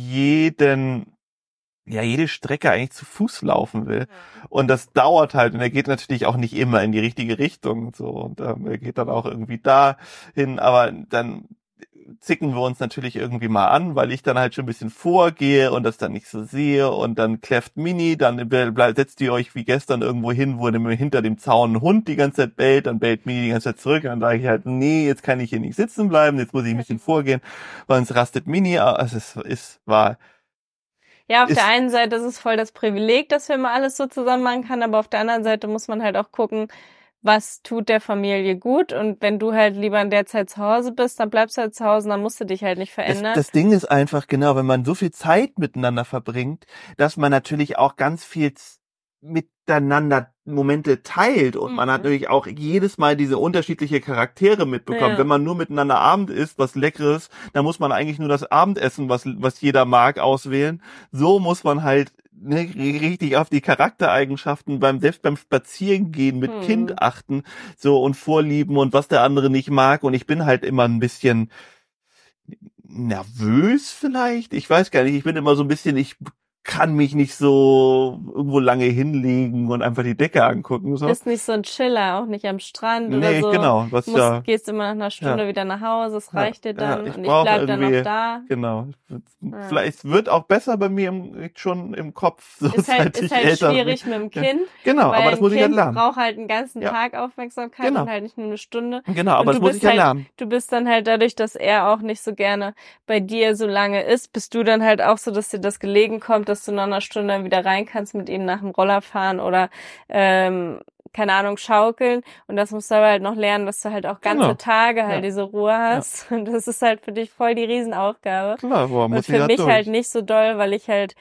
jeden ja jede Strecke eigentlich zu Fuß laufen will. Und das dauert halt und er geht natürlich auch nicht immer in die richtige Richtung so und ähm, er geht dann auch irgendwie da hin, aber dann zicken wir uns natürlich irgendwie mal an, weil ich dann halt schon ein bisschen vorgehe und das dann nicht so sehe und dann kläfft Mini, dann bleib, setzt ihr euch wie gestern irgendwo hin, wo hinter dem Zaun ein Hund die ganze Zeit bellt, dann bellt Mini die ganze Zeit zurück und dann sage ich halt, nee, jetzt kann ich hier nicht sitzen bleiben, jetzt muss ich ein bisschen vorgehen, weil sonst rastet Mini, also es ist, war Ja, auf ist, der einen Seite ist es voll das Privileg, dass wir mal alles so zusammen machen können, aber auf der anderen Seite muss man halt auch gucken, was tut der Familie gut und wenn du halt lieber in der Zeit zu Hause bist, dann bleibst du halt zu Hause, dann musst du dich halt nicht verändern. Das, das Ding ist einfach, genau, wenn man so viel Zeit miteinander verbringt, dass man natürlich auch ganz viel miteinander Momente teilt und mhm. man hat natürlich auch jedes Mal diese unterschiedliche Charaktere mitbekommen. Ja. Wenn man nur miteinander Abend isst, was Leckeres, dann muss man eigentlich nur das Abendessen, was, was jeder mag, auswählen. So muss man halt ne, richtig auf die Charaktereigenschaften beim selbst beim Spazierengehen mit hm. Kind achten, so und Vorlieben und was der andere nicht mag. Und ich bin halt immer ein bisschen nervös vielleicht. Ich weiß gar nicht. Ich bin immer so ein bisschen, ich kann mich nicht so irgendwo lange hinlegen und einfach die Decke angucken. So. Bist nicht so ein Chiller, auch nicht am Strand nee, oder so. Genau. Was Musst, ja, gehst immer nach einer Stunde ja. wieder nach Hause, es reicht ja, dir dann ja, ich und ich bleib dann noch da. Genau. Ja. Vielleicht wird auch besser bei mir im, schon im Kopf. So ist halt, ist halt schwierig bin. Mit dem Kind. Ja. Genau, aber das muss kind ich halt lernen. braucht halt einen ganzen ja. Tag Aufmerksamkeit genau. und halt nicht nur eine Stunde. Genau, aber das muss ich ja halt, lernen. Du bist dann halt dadurch, dass er auch nicht so gerne bei dir so lange ist, bist du dann halt auch so, dass dir das gelegen kommt, dass du nach einer Stunde dann wieder rein kannst mit ihm nach dem Roller fahren oder ähm, keine Ahnung, schaukeln. Und das musst du aber halt noch lernen, dass du halt auch ganze genau. Tage halt ja. diese Ruhe hast. Ja. Und das ist halt für dich voll die Riesenaufgabe. Klar, boah, muss und für ich mich durch. halt nicht so doll, weil ich halt,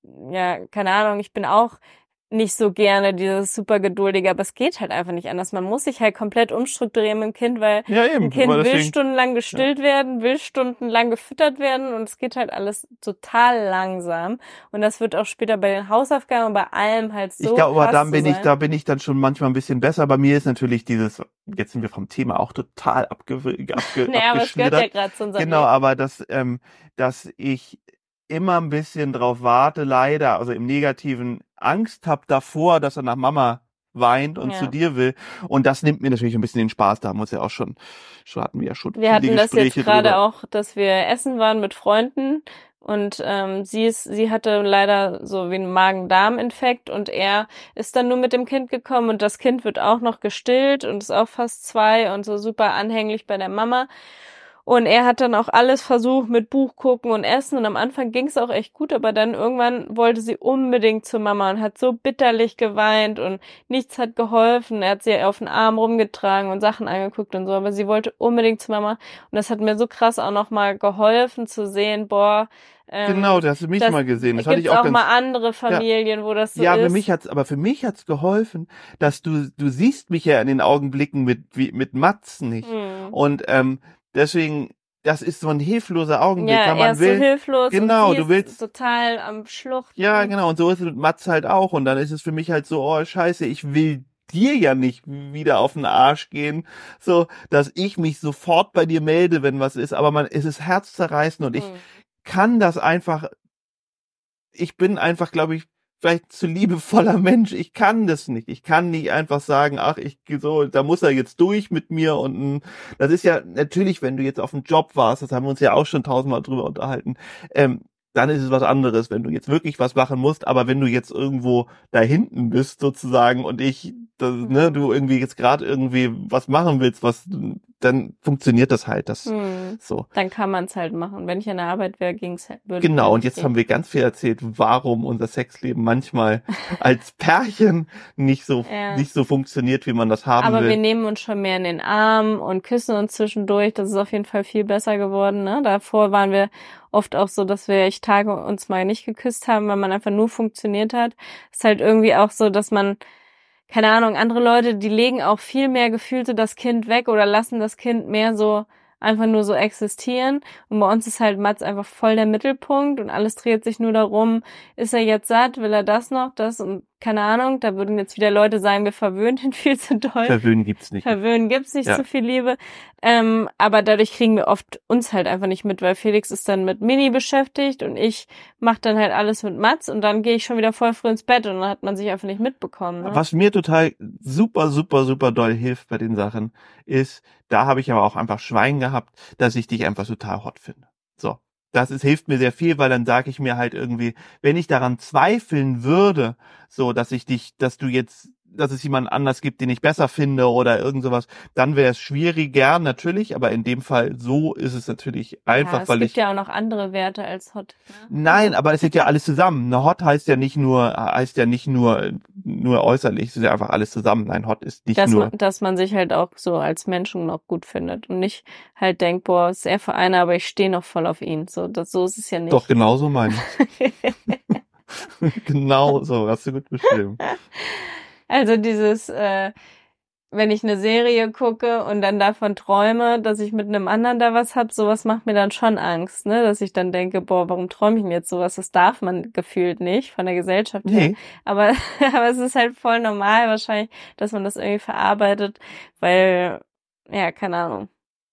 ja, keine Ahnung, ich bin auch nicht so gerne dieses super geduldige, aber es geht halt einfach nicht anders. Man muss sich halt komplett umstrukturieren mit dem Kind, weil ja, eben, ein Kind deswegen, will stundenlang gestillt ja. werden, will stundenlang gefüttert werden und es geht halt alles total langsam. Und das wird auch später bei den Hausaufgaben und bei allem halt so. Ich glaube, aber dann bin sein. ich, da bin ich dann schon manchmal ein bisschen besser. Bei mir ist natürlich dieses, jetzt sind wir vom Thema auch total abge, abge, naja, aber es gehört ja gerade zu unserem Genau, Leben. aber dass, ähm, dass ich immer ein bisschen drauf warte, leider, also im Negativen, Angst hab davor, dass er nach Mama weint und ja. zu dir will. Und das nimmt mir natürlich ein bisschen den Spaß. Da haben wir uns ja auch schon, schon hatten wir ja schon Wir hatten das Gespräche jetzt gerade drüber. auch, dass wir essen waren mit Freunden und ähm, sie ist, sie hatte leider so wie einen Magen-Darm-Infekt und er ist dann nur mit dem Kind gekommen und das Kind wird auch noch gestillt und ist auch fast zwei und so super anhänglich bei der Mama. Und er hat dann auch alles versucht mit Buch gucken und Essen und am Anfang ging es auch echt gut, aber dann irgendwann wollte sie unbedingt zur Mama und hat so bitterlich geweint und nichts hat geholfen. Er hat sie auf den Arm rumgetragen und Sachen angeguckt und so, aber sie wollte unbedingt zur Mama und das hat mir so krass auch nochmal geholfen zu sehen, boah, ähm, genau, das hast du mich das mal gesehen. Das hatte ich auch, auch auch ganz, mal andere Familien, ja, wo das so ja, ist. Ja, für mich hat's, aber für mich hat's geholfen, dass du, du siehst mich ja in den Augenblicken mit, wie, mit Mats nicht. Hm. Und, ähm, deswegen, das ist so ein hilfloser Augenblick, ja, weil man er ist will. So hilflos genau, und sie du willst ist total am Schluchten. Ja, genau, und so ist es mit Mats halt auch. Und dann ist es für mich halt so, oh Scheiße, ich will dir ja nicht wieder auf den Arsch gehen, so, dass ich mich sofort bei dir melde, wenn was ist. Aber man, es ist herzzerreißend und ich hm. kann das einfach. Ich bin einfach, glaube ich, vielleicht zu liebevoller Mensch. Ich kann das nicht. Ich kann nicht einfach sagen, ach, ich so, da muss er jetzt durch mit mir und das ist ja natürlich, wenn du jetzt auf dem Job warst, das haben wir uns ja auch schon tausendmal drüber unterhalten, ähm, dann ist es was anderes, wenn du jetzt wirklich was machen musst, aber wenn du jetzt irgendwo da hinten bist sozusagen und ich, das, ne, du irgendwie jetzt gerade irgendwie was machen willst, was, dann funktioniert das halt, das Hm. so. Dann kann man es halt machen. Wenn ich an der Arbeit wäre, ging's halt. würde Genau, halt und jetzt gehen. haben wir ganz viel erzählt, warum unser Sexleben manchmal als Pärchen nicht so Ja. nicht so funktioniert, wie man das haben Aber will. wir nehmen uns schon mehr in den Arm und küssen uns zwischendurch. Das ist auf jeden Fall viel besser geworden. Ne? Davor waren wir oft auch so, dass wir echt Tage uns mal nicht geküsst haben, weil man einfach nur funktioniert hat. Ist halt irgendwie auch so, dass man, keine Ahnung, andere Leute, die legen auch viel mehr gefühlte das Kind weg oder lassen das Kind mehr so einfach nur so existieren. Und bei uns ist halt Mats einfach voll der Mittelpunkt und alles dreht sich nur darum, ist er jetzt satt, will er das noch, das und keine Ahnung, da würden jetzt wieder Leute sagen, wir verwöhnen ihn viel zu doll. Verwöhnen gibt's nicht. Verwöhnen gibt's nicht Ja. so viel Liebe. Ähm, aber dadurch kriegen wir oft uns halt einfach nicht mit, weil Felix ist dann mit Mini beschäftigt und ich mach dann halt alles mit Mats und dann gehe ich schon wieder voll früh ins Bett und dann hat man sich einfach nicht mitbekommen. Ne? Was mir total super, super, super doll hilft bei den Sachen, ist, da habe ich aber auch einfach Schwein gehabt, dass ich dich einfach total hot finde. So. Das ist, hilft mir sehr viel, weil dann sage ich mir halt irgendwie, wenn ich daran zweifeln würde, so, dass ich dich, dass du jetzt, dass es jemanden anders gibt, den ich besser finde oder irgend sowas, dann wäre es schwieriger, natürlich, aber in dem Fall so ist es natürlich einfach, ja, es weil gibt ich... ja auch noch andere Werte als hot. Ne? Nein, aber es hängt ja alles zusammen. Eine Hot heißt ja nicht nur, heißt ja nicht nur, nur äußerlich, es ist ja einfach alles zusammen. Nein, Hot ist nicht dass nur... man, dass man sich halt auch so als Menschen noch gut findet und nicht halt denkt, boah, ist er für einer, aber ich stehe noch voll auf ihn. So, das, so ist es ja nicht. Doch, genau so meine ich. Genau so, hast du gut beschrieben. Also dieses, äh, wenn ich eine Serie gucke und dann davon träume, dass ich mit einem anderen da was hab, sowas macht mir dann schon Angst, ne? Dass ich dann denke, boah, warum träume ich denn jetzt sowas? Das darf man gefühlt nicht von der Gesellschaft her. Nee. Aber, aber es ist halt voll normal wahrscheinlich, dass man das irgendwie verarbeitet, weil, ja, keine Ahnung.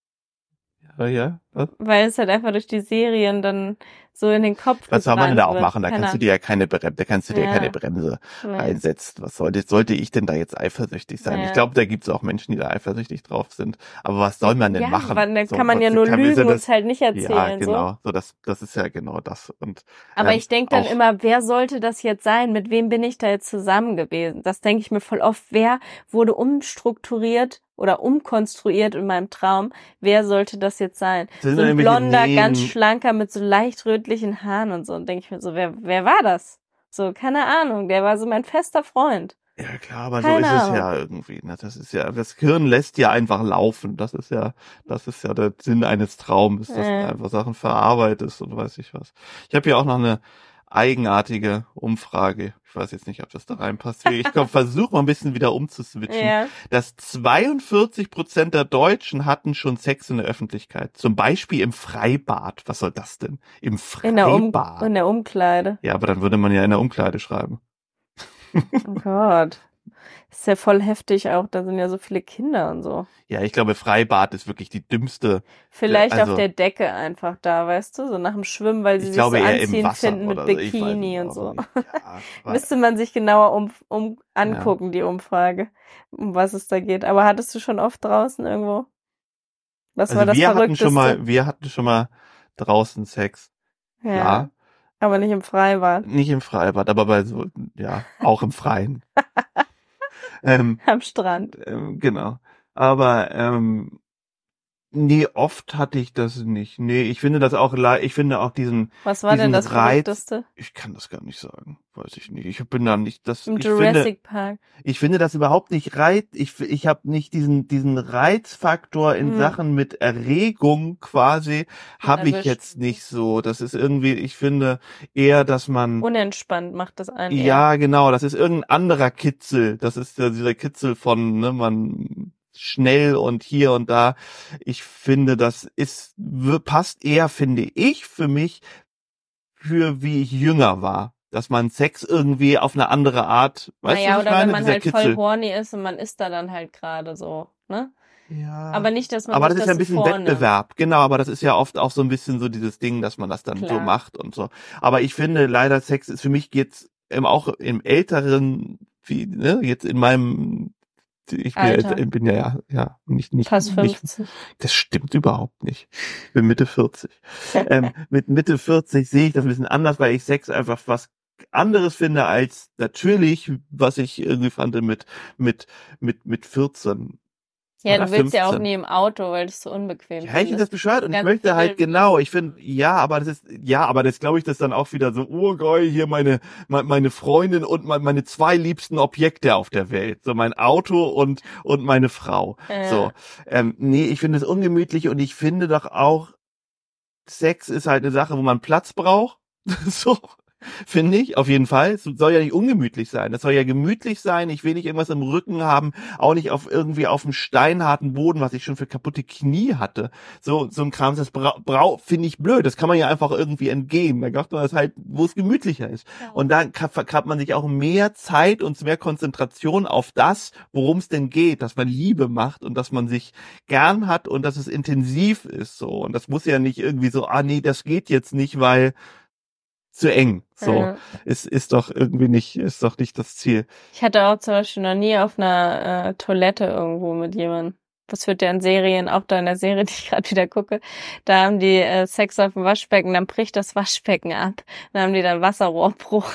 Ja, ja. Was, Weil es halt einfach durch die Serien dann so in den Kopf was soll man denn da auch wird. machen? Da Keine kannst du dir ja keine Bremse, da kannst du dir Ja. keine Bremse Nee. einsetzen. Was sollte, sollte ich denn da jetzt eifersüchtig sein? Ja. Ich glaube, da gibt's auch Menschen, die da eifersüchtig drauf sind. Aber was soll man denn ja, machen? weil dann So, kann man was- ja nur kann mir lügen so und das- es halt nicht erzählen. Ja, So. genau. So, das, das ist ja genau das. Und Aber ähm, ich denke dann auch- immer, wer sollte das jetzt sein? Mit wem bin ich da jetzt zusammen gewesen? Das denke ich mir voll oft. Wer wurde umstrukturiert oder umkonstruiert in meinem Traum? Wer sollte das jetzt sein? Sind So ein irgendwelche blonder, Neben- ganz schlanker mit so leicht rötlichen Haaren und so. Und denke ich mir so, wer, wer war das? So, keine Ahnung. Der war so mein fester Freund. Ja klar, aber Keine so ist Ahnung. es ja irgendwie. Ne? Das ist ja, das Hirn lässt ja einfach laufen. Das ist ja, das ist ja der Sinn eines Traumes, dass Ja. du einfach Sachen verarbeitest und weiß ich was. Ich habe ja auch noch eine eigenartige Umfrage. Ich weiß jetzt nicht, ob das da reinpasst. Ich versuche mal ein bisschen wieder umzuswitchen. Ja. Dass zweiundvierzig Prozent der Deutschen hatten schon Sex in der Öffentlichkeit. Zum Beispiel im Freibad. Was soll das denn? Im In der, um Freibad. in der Umkleide. Ja, aber dann würde man ja in der Umkleide schreiben. Oh Gott. Ist ja voll heftig auch. Da sind ja so viele Kinder und so. Ja, ich glaube, Freibad ist wirklich die dümmste. Vielleicht also- auf der Decke einfach da, weißt du, so nach dem Schwimmen, weil sie Ich sich glaube so eher im anziehen Wasser finden mit oder so. Ich weiß Bikini nicht, und so. aber- Ja, weil- Müsste man sich genauer um, um angucken, die Umfrage, um was es da geht. Aber hattest du schon oft draußen irgendwo? Was war also das wir hatten Verrückteste? schon mal, wir hatten schon mal draußen Sex. ja, Ja, aber nicht im Freibad. nicht im Freibad, aber bei so, ja, auch im Freien. ähm, Am Strand. ähm, genau. Aber ähm, nee, oft hatte ich das nicht. Nee, ich finde das auch, le- ich finde auch diesen, Was war denn diesen das Reiz- Verrückteste? ich kann das gar nicht sagen, weiß ich nicht. Ich bin da nicht, das, Im ich finde, Jurassic Park. ich finde das überhaupt nicht reiz, ich, ich habe nicht diesen, diesen Reizfaktor in Mhm. Sachen mit Erregung quasi, habe ich Erwischt. jetzt nicht so. Das ist irgendwie, ich finde eher, dass man, Unentspannt macht das einen eher. ja, genau, das ist irgendein anderer Kitzel. Das ist ja dieser Kitzel von, ne, man schnell und hier und da. Ich finde, das ist, w- passt eher, finde ich, für mich, für wie ich jünger war. Dass man Sex irgendwie auf eine andere Art, weißt Naja, du, was oder ich meine? wenn man Dieser halt Kitzel. voll horny ist und man ist da dann halt gerade so, ne? Ja. Aber nicht, dass man Aber sich das ist ja ein so bisschen vornimmt. Wettbewerb, genau, aber das ist ja oft auch so ein bisschen so dieses Ding, dass man das dann Klar. so macht und so. Aber ich finde leider, Sex ist für mich geht's ähm, auch im älteren, wie, ne, jetzt in meinem ich Alter. bin, bin ja, ja, ja, nicht, nicht, Fast nicht, fünfzig. das stimmt überhaupt nicht. Ich bin Mitte vierzig. ähm, mit Mitte vierzig sehe ich das ein bisschen anders, weil ich Sex einfach was anderes finde als natürlich, was ich irgendwie fand mit, mit, mit, mit vierzehn. Ja, Oder du willst ja auch fünfzehn. nie im Auto, weil du es so unbequem Ja, ich finde das findest. bescheuert und ich Ganz möchte halt viele- genau, ich finde, ja, aber das ist, ja, aber das glaube ich, das ist dann auch wieder so, oh geil, hier meine, me- meine Freundin und me- meine zwei liebsten Objekte auf der Welt. So mein Auto und, und meine Frau. Ja. So, ähm, nee, ich finde es ungemütlich und ich finde doch auch, Sex ist halt eine Sache, wo man Platz braucht. So. Finde ich, auf jeden Fall. Es soll ja nicht ungemütlich sein. Das soll ja gemütlich sein. Ich will nicht irgendwas im Rücken haben, auch nicht auf irgendwie auf dem steinharten Boden, was ich schon für kaputte Knie hatte. So, so ein Kram, das brau, brau finde ich blöd. Das kann man ja einfach irgendwie entgehen. Da macht man das halt, wo es gemütlicher ist. Ja. Und dann hat man sich auch mehr Zeit und mehr Konzentration auf das, worum es denn geht, dass man Liebe macht und dass man sich gern hat und dass es intensiv ist, so. Und das muss ja nicht irgendwie so, ah, nee, das geht jetzt nicht, weil zu eng. So, Ja. ist, ist doch irgendwie nicht, ist doch nicht das Ziel. Ich hatte auch zum Beispiel noch nie auf einer äh, Toilette irgendwo mit jemandem. Das wird ja in Serien, auch da in der Serie, die ich gerade wieder gucke, da haben die äh, Sex auf dem Waschbecken, dann bricht das Waschbecken ab. Dann haben die dann Wasserrohrbruch.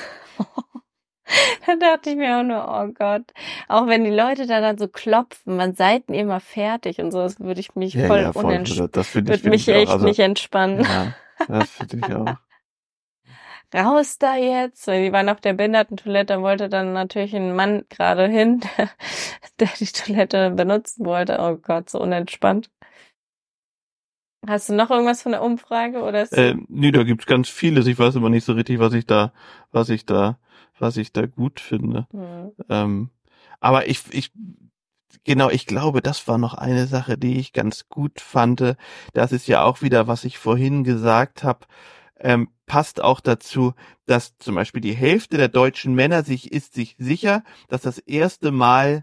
Da dachte ich mir auch nur, oh Gott. Auch wenn die Leute da dann so klopfen, man seid nie immer fertig und so, das würde ich mich Ja, voll ja, voll, unentspannen. das finde ich, Würde mich find ich echt auch, also, nicht entspannen. ja, das finde ich auch. Raus da jetzt. Weil die waren auf der Behindertentoilette, da wollte dann natürlich ein Mann gerade hin, der, der die Toilette benutzen wollte. Oh Gott, so unentspannt. Hast du noch irgendwas von der Umfrage oder ist Äh, nee, da gibt's ganz vieles. Ich weiß aber nicht so richtig, was ich da, was ich da, was ich da gut finde. hm. Ähm, aber ich, ich, genau, ich glaube, das war noch eine Sache, die ich ganz gut fand. Das ist ja auch wieder, was ich vorhin gesagt habe, ähm, passt auch dazu, dass zum Beispiel die Hälfte der deutschen Männer sich ist sich sicher, dass das erste Mal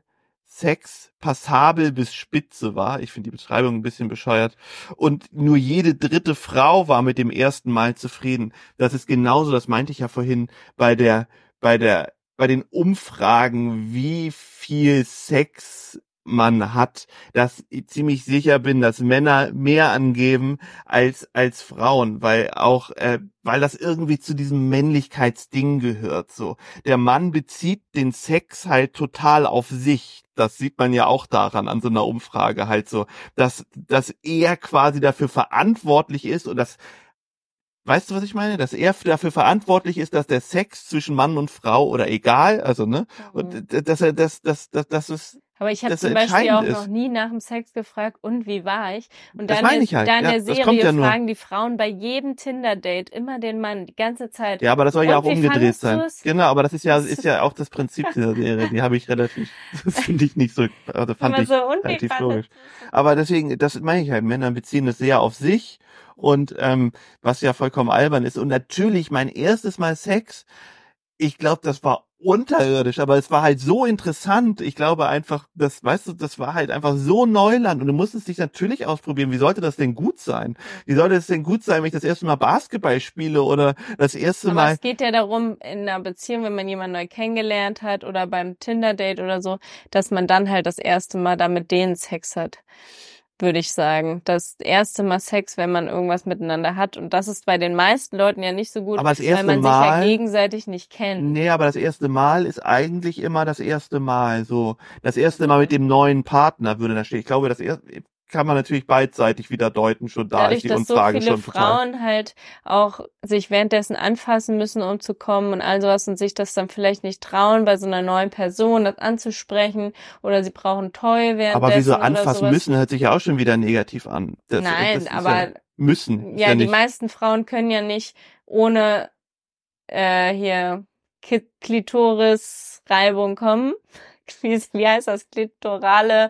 Sex passabel bis spitze war. Ich finde die Beschreibung ein bisschen bescheuert. Und nur jede dritte Frau war mit dem ersten Mal zufrieden. Das ist genauso, das meinte ich ja vorhin, bei der, bei der, bei den Umfragen, wie viel Sex man hat, dass ich ziemlich sicher bin, dass Männer mehr angeben als als Frauen, weil auch äh, weil das irgendwie zu diesem Männlichkeitsding gehört. So, der Mann bezieht den Sex halt total auf sich. Das sieht man ja auch daran an so einer Umfrage halt so, dass dass er quasi dafür verantwortlich ist und das Weißt du, was ich meine? Dass er dafür verantwortlich ist, dass der Sex zwischen Mann und Frau oder egal, also ne, und dass er das das das das ist Aber ich habe das zum Beispiel entscheidend auch ist. noch nie nach dem Sex gefragt, und wie war ich? Und Das dann meine in- ich halt, da in ja, der das Serie kommt ja nur. fragen die Frauen bei jedem Tinder-Date immer den Mann die ganze Zeit. Ja, aber das soll ja Und auch wie umgedreht fandest du sein. es? Genau, aber das ist ja Das ist ist- ja auch das Prinzip dieser Serie. Die habe ich relativ, das finde ich nicht so, also fand Immer ich so, und wie relativ fandest logisch. du es? Aber deswegen, das meine ich halt, Männer beziehen das sehr auf sich und ähm, was ja vollkommen albern ist. Und natürlich mein erstes Mal Sex, ich glaube, das war unterirdisch, aber es war halt so interessant. Ich glaube einfach, das, weißt du, das war halt einfach so Neuland und du musstest dich natürlich ausprobieren. Wie sollte das denn gut sein? Wie sollte es denn gut sein, wenn ich das erste Mal Basketball spiele oder das erste Aber Mal... es geht ja darum, in einer Beziehung, wenn man jemanden neu kennengelernt hat oder beim Tinder-Date oder so, dass man dann halt das erste Mal da mit denen Sex hat, würde ich sagen. Das erste Mal Sex, wenn man irgendwas miteinander hat. Und das ist bei den meisten Leuten ja nicht so gut, Aber das weil erste man sich ja Mal- gegenseitig nicht kennt. Nee, aber das erste Mal ist eigentlich immer das erste Mal. So, das erste Mal mit dem neuen Partner würde da stehen. Ich glaube, das erste kann man natürlich beidseitig wieder deuten. Schon da Dadurch, ist die dass so Umfrage viele schon total. Frauen halt auch sich währenddessen anfassen müssen, um zu kommen und all sowas und sich das dann vielleicht nicht trauen, bei so einer neuen Person das anzusprechen, oder sie brauchen Toy währenddessen Aber wieso oder anfassen sowas. müssen, hört sich ja auch schon wieder negativ an. Das, Nein, das ist aber ja müssen. Ist ja, ja die nicht. meisten Frauen können ja nicht ohne äh, hier Ki- Klitoris-Reibung kommen. Wie, ist- wie heißt das? Klitorale,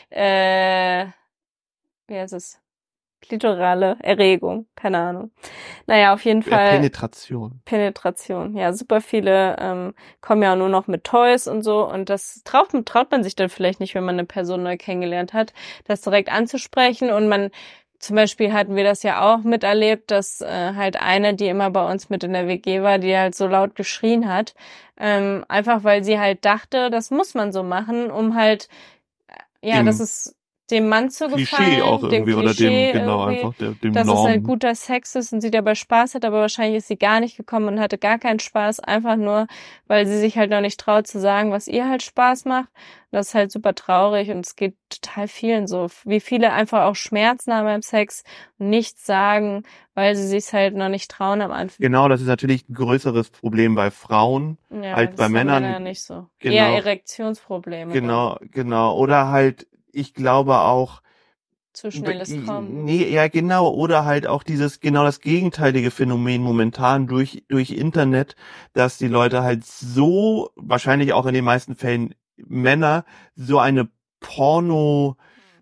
äh, wie heißt es? Klitorale Erregung, keine Ahnung. Naja, auf jeden Ja, Fall Penetration. Penetration. Ja, super viele ähm, kommen ja nur noch mit Toys und so, und das traut, traut man sich dann vielleicht nicht, wenn man eine Person neu kennengelernt hat, das direkt anzusprechen. Und man, zum Beispiel hatten wir das ja auch miterlebt, dass äh, halt eine, die immer bei uns mit in der W G war, die halt so laut geschrien hat, ähm, einfach weil sie halt dachte, das muss man so machen, um halt ja, dem das ist dem Mann zu Klischee gefallen, auch dem irgendwie oder dem, Klischee genau, irgendwie, einfach der, dem dass es halt Norm. guter Sex ist und sie dabei Spaß hat, aber wahrscheinlich ist sie gar nicht gekommen und hatte gar keinen Spaß, einfach nur, weil sie sich halt noch nicht traut zu sagen, was ihr halt Spaß macht. Das ist halt super traurig und es geht total vielen so, wie viele einfach auch Schmerzen haben beim Sex und nichts sagen, weil sie sich halt noch nicht trauen am Anfang. Genau, das ist natürlich ein größeres Problem bei Frauen Ja, als das bei ist bei Männern. Männern nicht so. Genau. Eher Erektionsprobleme. Genau, genau. Oder halt, ich glaube auch, Zu schnelles Kommen. nee, ja, genau. Oder halt auch dieses, genau das gegenteilige Phänomen momentan durch, durch Internet, dass die Leute halt so, wahrscheinlich auch in den meisten Fällen Männer, so eine Porno-Sucht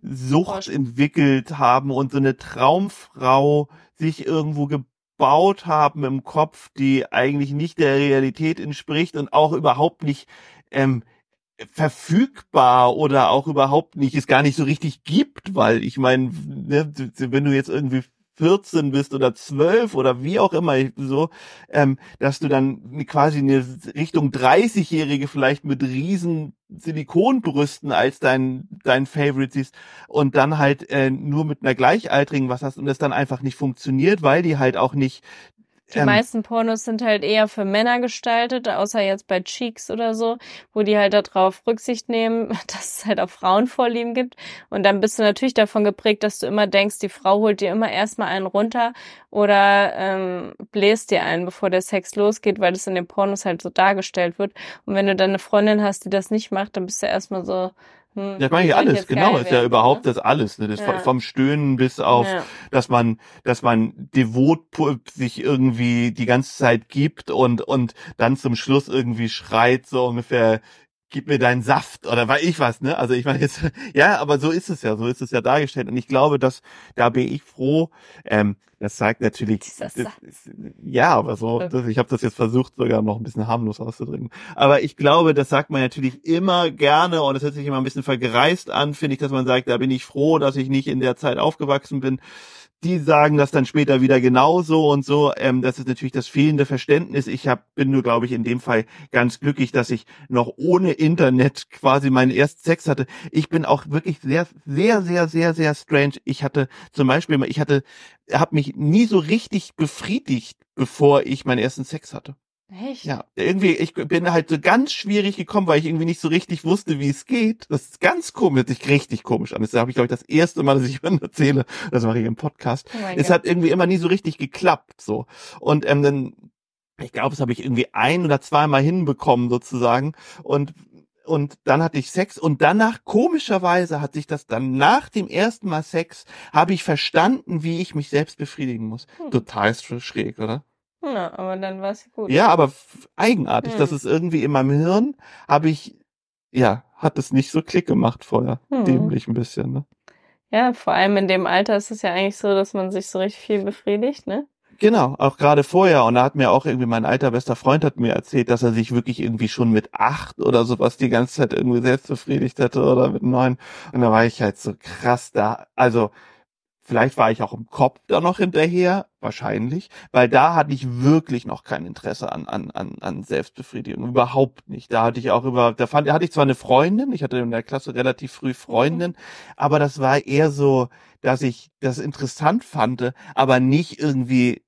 entwickelt haben und so eine Traumfrau sich irgendwo gebaut haben im Kopf, die eigentlich nicht der Realität entspricht und auch überhaupt nicht, ähm, verfügbar oder auch überhaupt nicht, es gar nicht so richtig gibt, weil ich meine, ne, wenn du jetzt irgendwie vierzehn bist oder zwölf oder wie auch immer so, ähm, dass du dann quasi eine Richtung dreißig-Jährige vielleicht mit riesen Silikonbrüsten als dein dein Favorite siehst und dann halt äh, nur mit einer Gleichaltrigen was hast und das dann einfach nicht funktioniert, weil die halt auch nicht Die ähm, meisten Pornos sind halt eher für Männer gestaltet, außer jetzt bei Cheeks oder so, wo die halt darauf Rücksicht nehmen, dass es halt auch Frauenvorlieben gibt. Und dann bist du natürlich davon geprägt, dass du immer denkst, die Frau holt dir immer erstmal einen runter oder ähm, bläst dir einen, bevor der Sex losgeht, weil das in den Pornos halt so dargestellt wird. Und wenn du dann eine Freundin hast, die das nicht macht, dann bist du erstmal so... Hm, das meine ich alles, genau, ist ja überhaupt das alles, ne? Das ja. vom Stöhnen bis auf, ja. dass man, dass man devot sich irgendwie die ganze Zeit gibt und, und dann zum Schluss irgendwie schreit, so ungefähr, gib mir deinen Saft oder weiß ich was, ne? Also ich meine jetzt, ja, aber so ist es ja, so ist es ja dargestellt und ich glaube, dass, da bin ich froh, ähm, das zeigt natürlich, das, ja, aber so, das, ich habe das jetzt versucht, sogar noch ein bisschen harmlos auszudrücken. Aber ich glaube, das sagt man natürlich immer gerne und es hört sich immer ein bisschen vergreist an, finde ich, dass man sagt, da bin ich froh, dass ich nicht in der Zeit aufgewachsen bin. Die sagen das dann später wieder genauso und so. Ähm, das ist natürlich das fehlende Verständnis. Ich hab, bin nur, glaube ich, in dem Fall ganz glücklich, dass ich noch ohne Internet quasi meinen ersten Sex hatte. Ich bin auch wirklich sehr, sehr, sehr, sehr, sehr strange. Ich hatte zum Beispiel, ich hatte, habe mich nie so richtig befriedigt, bevor ich meinen ersten Sex hatte. Echt? Ja, irgendwie, ich bin halt so ganz schwierig gekommen, weil ich irgendwie nicht so richtig wusste, wie es geht. Das ist ganz komisch, hört sich richtig komisch an. Das habe ich, glaube ich, das erste Mal, dass ich jemandem erzähle, das mache ich im Podcast. Oh es Gott. Hat irgendwie immer nie so richtig geklappt, so. Und ähm, dann, ich glaube, das habe ich irgendwie ein oder zweimal hinbekommen, sozusagen. Und und dann hatte ich Sex und danach, komischerweise, hat sich das dann nach dem ersten Mal Sex, habe ich verstanden, wie ich mich selbst befriedigen muss. Hm. Total schräg, oder? Ja, aber dann war es gut. Ja, aber eigenartig, hm. das ist irgendwie in meinem Hirn, habe ich, ja, hat es nicht so Klick gemacht vorher, hm. dämlich ein bisschen, ne? Ja, vor allem in dem Alter ist es ja eigentlich so, dass man sich so richtig viel befriedigt, ne? Genau, auch gerade vorher. Und da hat mir auch irgendwie mein alter bester Freund hat mir erzählt, dass er sich wirklich irgendwie schon mit acht oder sowas die ganze Zeit irgendwie selbst befriedigt hätte oder mit neun. Und da war ich halt so krass da, also vielleicht war ich auch im Kopf da noch hinterher, wahrscheinlich, weil da hatte ich wirklich noch kein Interesse an an an an Selbstbefriedigung, überhaupt nicht. Da hatte ich auch über, da fand, da hatte ich zwar eine Freundin, ich hatte in der Klasse relativ früh Freundin, aber das war eher so, dass ich das interessant fand, aber nicht irgendwie,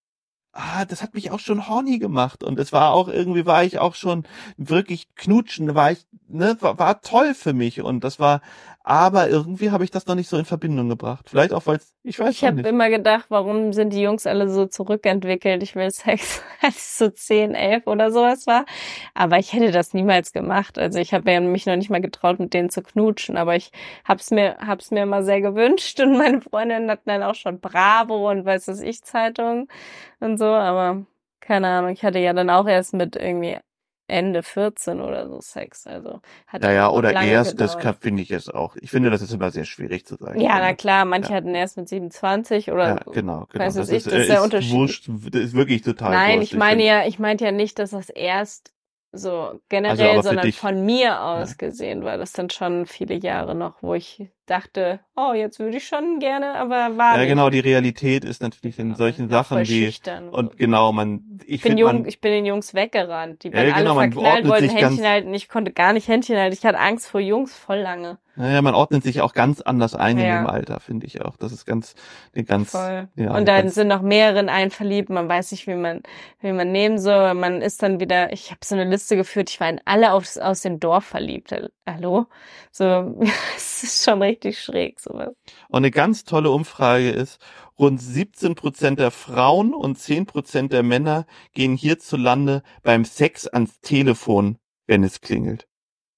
ah, das hat mich auch schon horny gemacht und es war auch irgendwie, war ich auch schon wirklich knutschen, war ich, ne, war, war toll für mich und das war, aber irgendwie habe ich das noch nicht so in Verbindung gebracht. Vielleicht auch, weil ich weiß ich nicht. Ich habe immer gedacht, warum sind die Jungs alle so zurückentwickelt? Ich will Sex, als ich so zehn, elf oder sowas war. Aber ich hätte das niemals gemacht. Also ich habe ja mich noch nicht mal getraut, mit denen zu knutschen. Aber ich hab's mir, hab's mir immer sehr gewünscht und meine Freundinnen hatten dann auch schon Bravo und weiß was ich Zeitungen und so. Aber keine Ahnung, ich hatte ja dann auch erst mit irgendwie Ende vierzehn oder so Sex, also hat ja ja oder erst, gedauert. Das finde ich jetzt auch. Ich finde, das ist immer sehr schwierig zu sagen. Ja, na klar, manche ja. hatten erst mit siebenundzwanzig oder ja, genau, genau. Weiß das ich, ist, das ist sehr unterschiedlich. Wurscht, das ist wirklich total Nein, wurscht. ich meine ich ja, ich meinte ja nicht, dass das erst so generell, also sondern dich, von mir aus ja. gesehen war das dann schon viele Jahre noch, wo ich dachte, oh, jetzt würde ich schon gerne, aber war ja nicht. Genau, die Realität ist natürlich in solchen Sachen wie und so. Genau, man ich, ich bin find, jung, man, ich bin den Jungs weggerannt, die ja, waren genau, alle verknallt, wollten Händchen halten, ich konnte gar nicht Händchen halten, ich hatte Angst vor Jungs voll lange. Naja, man ordnet sich auch ganz anders ein in Ja. dem Alter, finde ich auch. Das ist ganz, eine ganz, Voll. ja, Und dann ganz, sind noch mehrere in einen verliebt, man weiß nicht, wie man, wie man nehmen soll. Man ist dann wieder, ich habe so eine Liste geführt, ich war in alle aus, aus dem Dorf verliebt. Hallo? So, es ist schon richtig schräg, sowas. Und eine ganz tolle Umfrage ist, rund siebzehn Prozent der Frauen und zehn Prozent der Männer gehen hierzulande beim Sex ans Telefon, wenn es klingelt.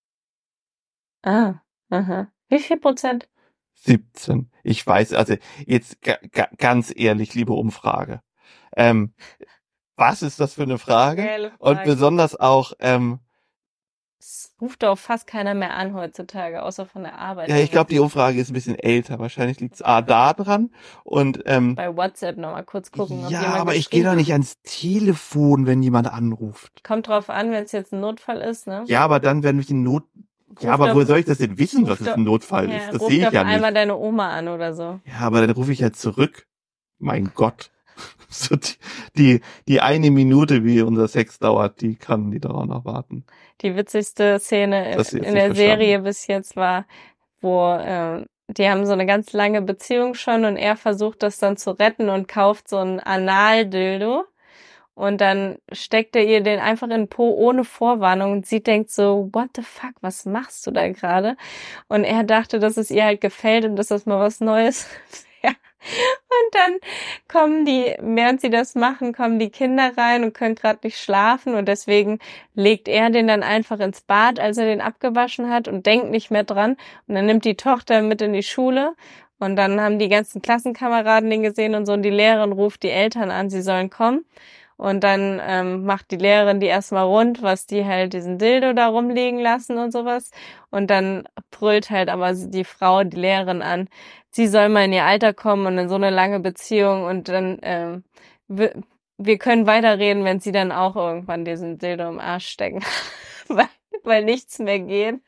Ah, aha. Wie viel Prozent? siebzehn. Ich weiß, also jetzt ga, ga, ganz ehrlich, liebe Umfrage. Ähm, was ist das für eine Frage? Geile Frage. Und besonders auch, ähm, Es ruft auch fast keiner mehr an heutzutage, außer von der Arbeit. ja, ich glaube, die Umfrage ist ein bisschen älter. Wahrscheinlich liegt es A da dran und ähm, Bei WhatsApp nochmal kurz gucken, ob ja, jemand aber ich gehe doch geschrieben nicht ans Telefon, wenn jemand anruft. hat. Kommt drauf an, wenn es jetzt ein Notfall ist, ne? Ja, aber dann, wenn ich den Not, ja, Ruf aber doch- woher soll ich das denn wissen, ruf dass es doch- ein Notfall Ja, ist? Das ruf sehe ich doch ja nicht. einmal deine Oma an oder so. Ja, aber dann rufe ich ja zurück. Mein Gott. So die, die, die eine Minute, wie unser Sex dauert, die kann die doch auch noch warten. Die witzigste Szene Das in, jetzt in nicht der verstanden. Serie bis jetzt war, wo äh, die haben so eine ganz lange Beziehung schon und er versucht das dann zu retten und kauft so ein Anal-Dildo und dann steckt er ihr den einfach in den Po ohne Vorwarnung und sie denkt so, what the fuck, was machst du da gerade? Und er dachte, dass es ihr halt gefällt und dass das mal was Neues wäre. Und dann kommen die, während sie das machen, kommen die Kinder rein und können gerade nicht schlafen und deswegen legt er den dann einfach ins Bad, als er den abgewaschen hat und denkt nicht mehr dran. Und dann nimmt die Tochter mit in die Schule und dann haben die ganzen Klassenkameraden den gesehen und so und die Lehrerin ruft die Eltern an, sie sollen kommen. Und dann ähm, macht die Lehrerin die erstmal rund, was die halt diesen Dildo da rumliegen lassen und sowas. Und dann brüllt halt aber die Frau die Lehrerin an, sie soll mal in ihr Alter kommen und in so eine lange Beziehung und dann ähm, wir, wir können weiterreden, wenn sie dann auch irgendwann diesen Dildo im Arsch stecken, weil, weil nichts mehr geht.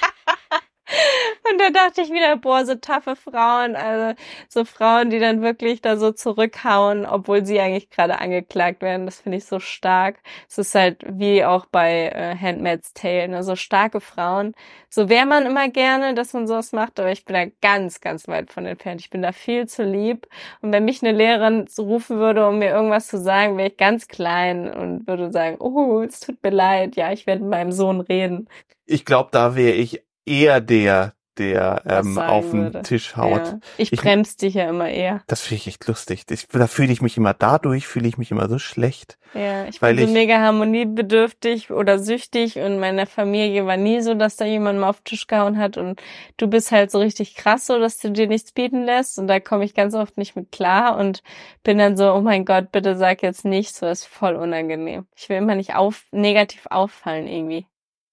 Und da dachte ich wieder, boah, so taffe Frauen, also so Frauen, die dann wirklich da so zurückhauen, obwohl sie eigentlich gerade angeklagt werden. Das finde ich so stark. Es ist halt wie auch bei äh, Handmaid's Tale, ne? So starke Frauen. So wäre man immer gerne, dass man sowas macht, aber ich bin da ganz, ganz weit von entfernt. Ich bin da viel zu lieb. Und wenn mich eine Lehrerin so rufen würde, um mir irgendwas zu sagen, wäre ich ganz klein und würde sagen, oh, es tut mir leid, ja, ich werde mit meinem Sohn reden. Ich glaube, da wäre ich eher der, der Was ähm, sagen auf den würde. Tisch haut. Ja. Ich Ich- bremse dich ja immer eher. Das finde ich echt lustig. Das, da fühle ich mich immer, dadurch fühle ich mich immer so schlecht. Ja, ich Weil bin ich- so mega harmoniebedürftig oder süchtig und meine Familie war nie so, dass da jemand mal auf den Tisch gehauen hat und du bist halt so richtig krass so, dass du dir nichts bieten lässt und da komme ich ganz oft nicht mit klar und bin dann so, oh mein Gott, bitte sag jetzt nichts, so ist voll unangenehm. Ich will immer nicht auf negativ auffallen irgendwie.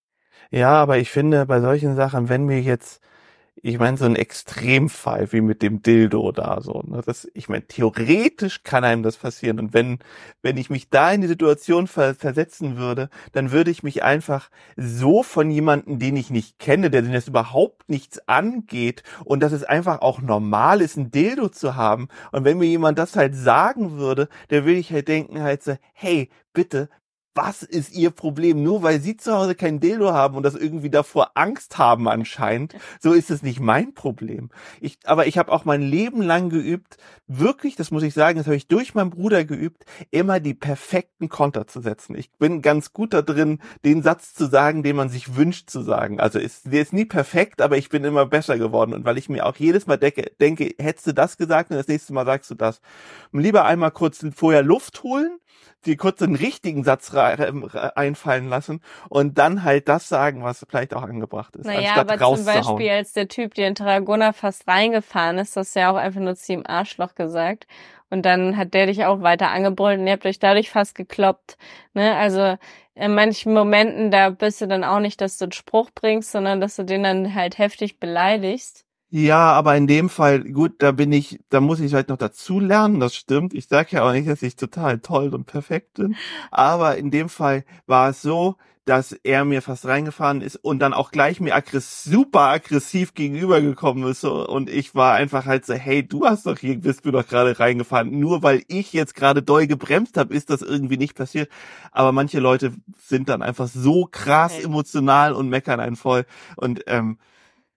Ja, aber ich finde, bei solchen Sachen, wenn mir jetzt, ich meine, so ein Extremfall wie mit dem Dildo da so, ne, das, ich meine, theoretisch kann einem das passieren und wenn, wenn ich mich da in die Situation ver versetzen würde, dann würde ich mich einfach so von jemandem, den ich nicht kenne, der den das überhaupt nichts angeht und dass es einfach auch normal ist, ein Dildo zu haben und wenn mir jemand das halt sagen würde, dann würde ich halt denken halt so, hey, bitte, was ist ihr Problem? Nur weil sie zu Hause kein Dildo haben und das irgendwie davor Angst haben anscheinend, so ist es nicht mein Problem. Ich, aber ich habe auch mein Leben lang geübt, wirklich, das muss ich sagen, das habe ich durch meinen Bruder geübt, immer die perfekten Konter zu setzen. Ich bin ganz gut da drin, den Satz zu sagen, den man sich wünscht zu sagen. Also ist, der ist nie perfekt, aber ich bin immer besser geworden. Und weil ich mir auch jedes Mal denke, denke, hättest du das gesagt und das nächste Mal sagst du das. Und lieber einmal kurz vorher Luft holen, die kurz den richtigen Satz einfallen lassen und dann halt das sagen, was vielleicht auch angebracht ist, Naja, anstatt aber zum rauszuhauen. Beispiel, als der Typ dir in Tarragona fast reingefahren ist, das ist ja auch einfach nur zu ihm Arschloch gesagt. Und dann hat der dich auch weiter angebrüllt und ihr habt euch dadurch fast gekloppt. Ne? Also in manchen Momenten, da bist du dann auch nicht, dass du einen Spruch bringst, sondern dass du den dann halt heftig beleidigst. Ja, aber in dem Fall, gut, da bin ich, da muss ich halt noch dazu lernen, das stimmt. Ich sage ja auch nicht, dass ich total toll und perfekt bin, aber in dem Fall war es so, dass er mir fast reingefahren ist und dann auch gleich mir aggress super aggressiv gegenübergekommen ist so, und ich war einfach halt so, hey, du hast doch hier, bist du doch gerade reingefahren, nur weil ich jetzt gerade doll gebremst habe, ist das irgendwie nicht passiert, aber manche Leute sind dann einfach so krass Okay. emotional und meckern einen voll und ähm,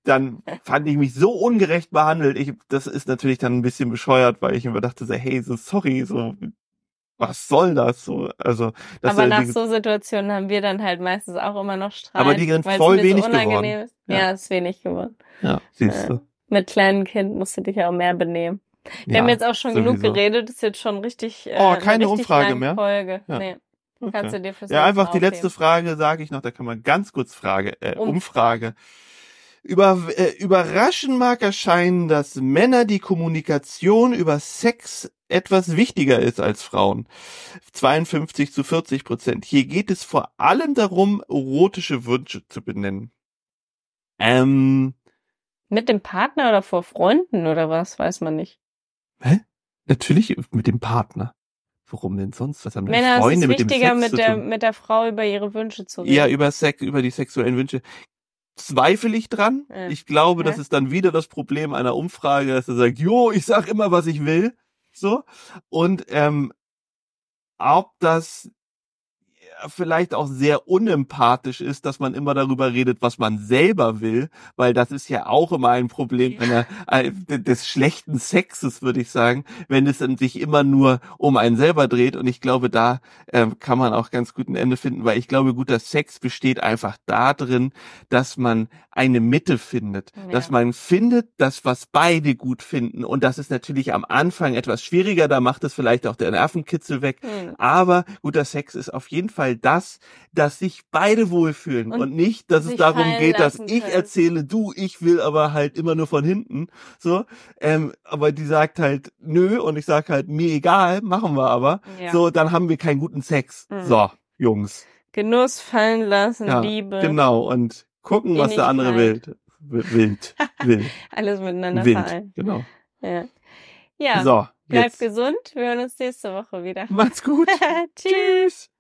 dann fand ich mich so ungerecht behandelt. Ich, das ist natürlich dann ein bisschen bescheuert, weil ich immer dachte so, hey, so sorry, so was soll das so? Also das Aber äh, nach die, so Situationen haben wir dann halt meistens auch immer noch Streit. aber die sind weil es voll mir so wenig unangenehm geworden. ist. Ja. ja, ist wenig geworden. Ja, siehst du. Äh, mit kleinem Kind musst du dich ja auch mehr benehmen. Wir ja, haben jetzt auch schon sowieso. genug geredet, ist jetzt schon richtig äh, Oh, keine eine richtig Umfrage lange mehr? Folge. Ja. Nee. Okay. Kannst du dir fürs Ja, nächste einfach Mal die letzte aufheben. Frage sage ich noch, da kann man ganz kurz Frage, äh, Um- Umfrage. Über, äh, überraschend mag erscheinen, dass Männer die Kommunikation über Sex etwas wichtiger ist als Frauen. zweiundfünfzig zu vierzig Prozent. Hier geht es vor allem darum, erotische Wünsche zu benennen. Ähm, Mit dem Partner oder vor Freunden oder was, weiß man nicht. hä? Natürlich mit dem Partner. Warum denn sonst? Was haben denn Männer, es Freunde ist mit dem wichtiger, Sex mit zu der, tun? mit der Frau über ihre Wünsche zu reden. Ja, über Sex, über die sexuellen Wünsche. Zweifle ich dran. Ja. Ich glaube, Ja. das ist dann wieder das Problem einer Umfrage, dass er sagt, jo, ich sag immer, was ich will. So. Und ähm, ob das vielleicht auch sehr unempathisch ist, dass man immer darüber redet, was man selber will, weil das ist ja auch immer ein Problem einer, äh, des schlechten Sexes, würde ich sagen, wenn es dann sich immer nur um einen selber dreht. Und ich glaube, da äh, kann man auch ganz gut ein Ende finden, weil ich glaube, guter Sex besteht einfach darin, dass man eine Mitte findet, Ja. dass man findet, das, was beide gut finden. Und das ist natürlich am Anfang etwas schwieriger, da macht es vielleicht auch der Nervenkitzel weg. Hm. Aber guter Sex ist auf jeden Fall das, dass sich beide wohlfühlen und, Und nicht, dass es sich darum fallen geht, dass lassen ich können. erzähle, du, ich will aber halt immer nur von hinten, so, ähm, aber die sagt halt, nö, und ich sag halt, mir egal, machen wir aber, Ja. so, dann haben wir keinen guten Sex. Mhm. So, Jungs. Genuss, fallen lassen, Ja, Liebe, genau, und gucken, was der andere will. Wild, will, alles miteinander wild, vereinen. genau. Ja, ja. So, Bleib jetzt. gesund, wir hören uns nächste Woche wieder. Macht's gut. Tschüss. Tschüss.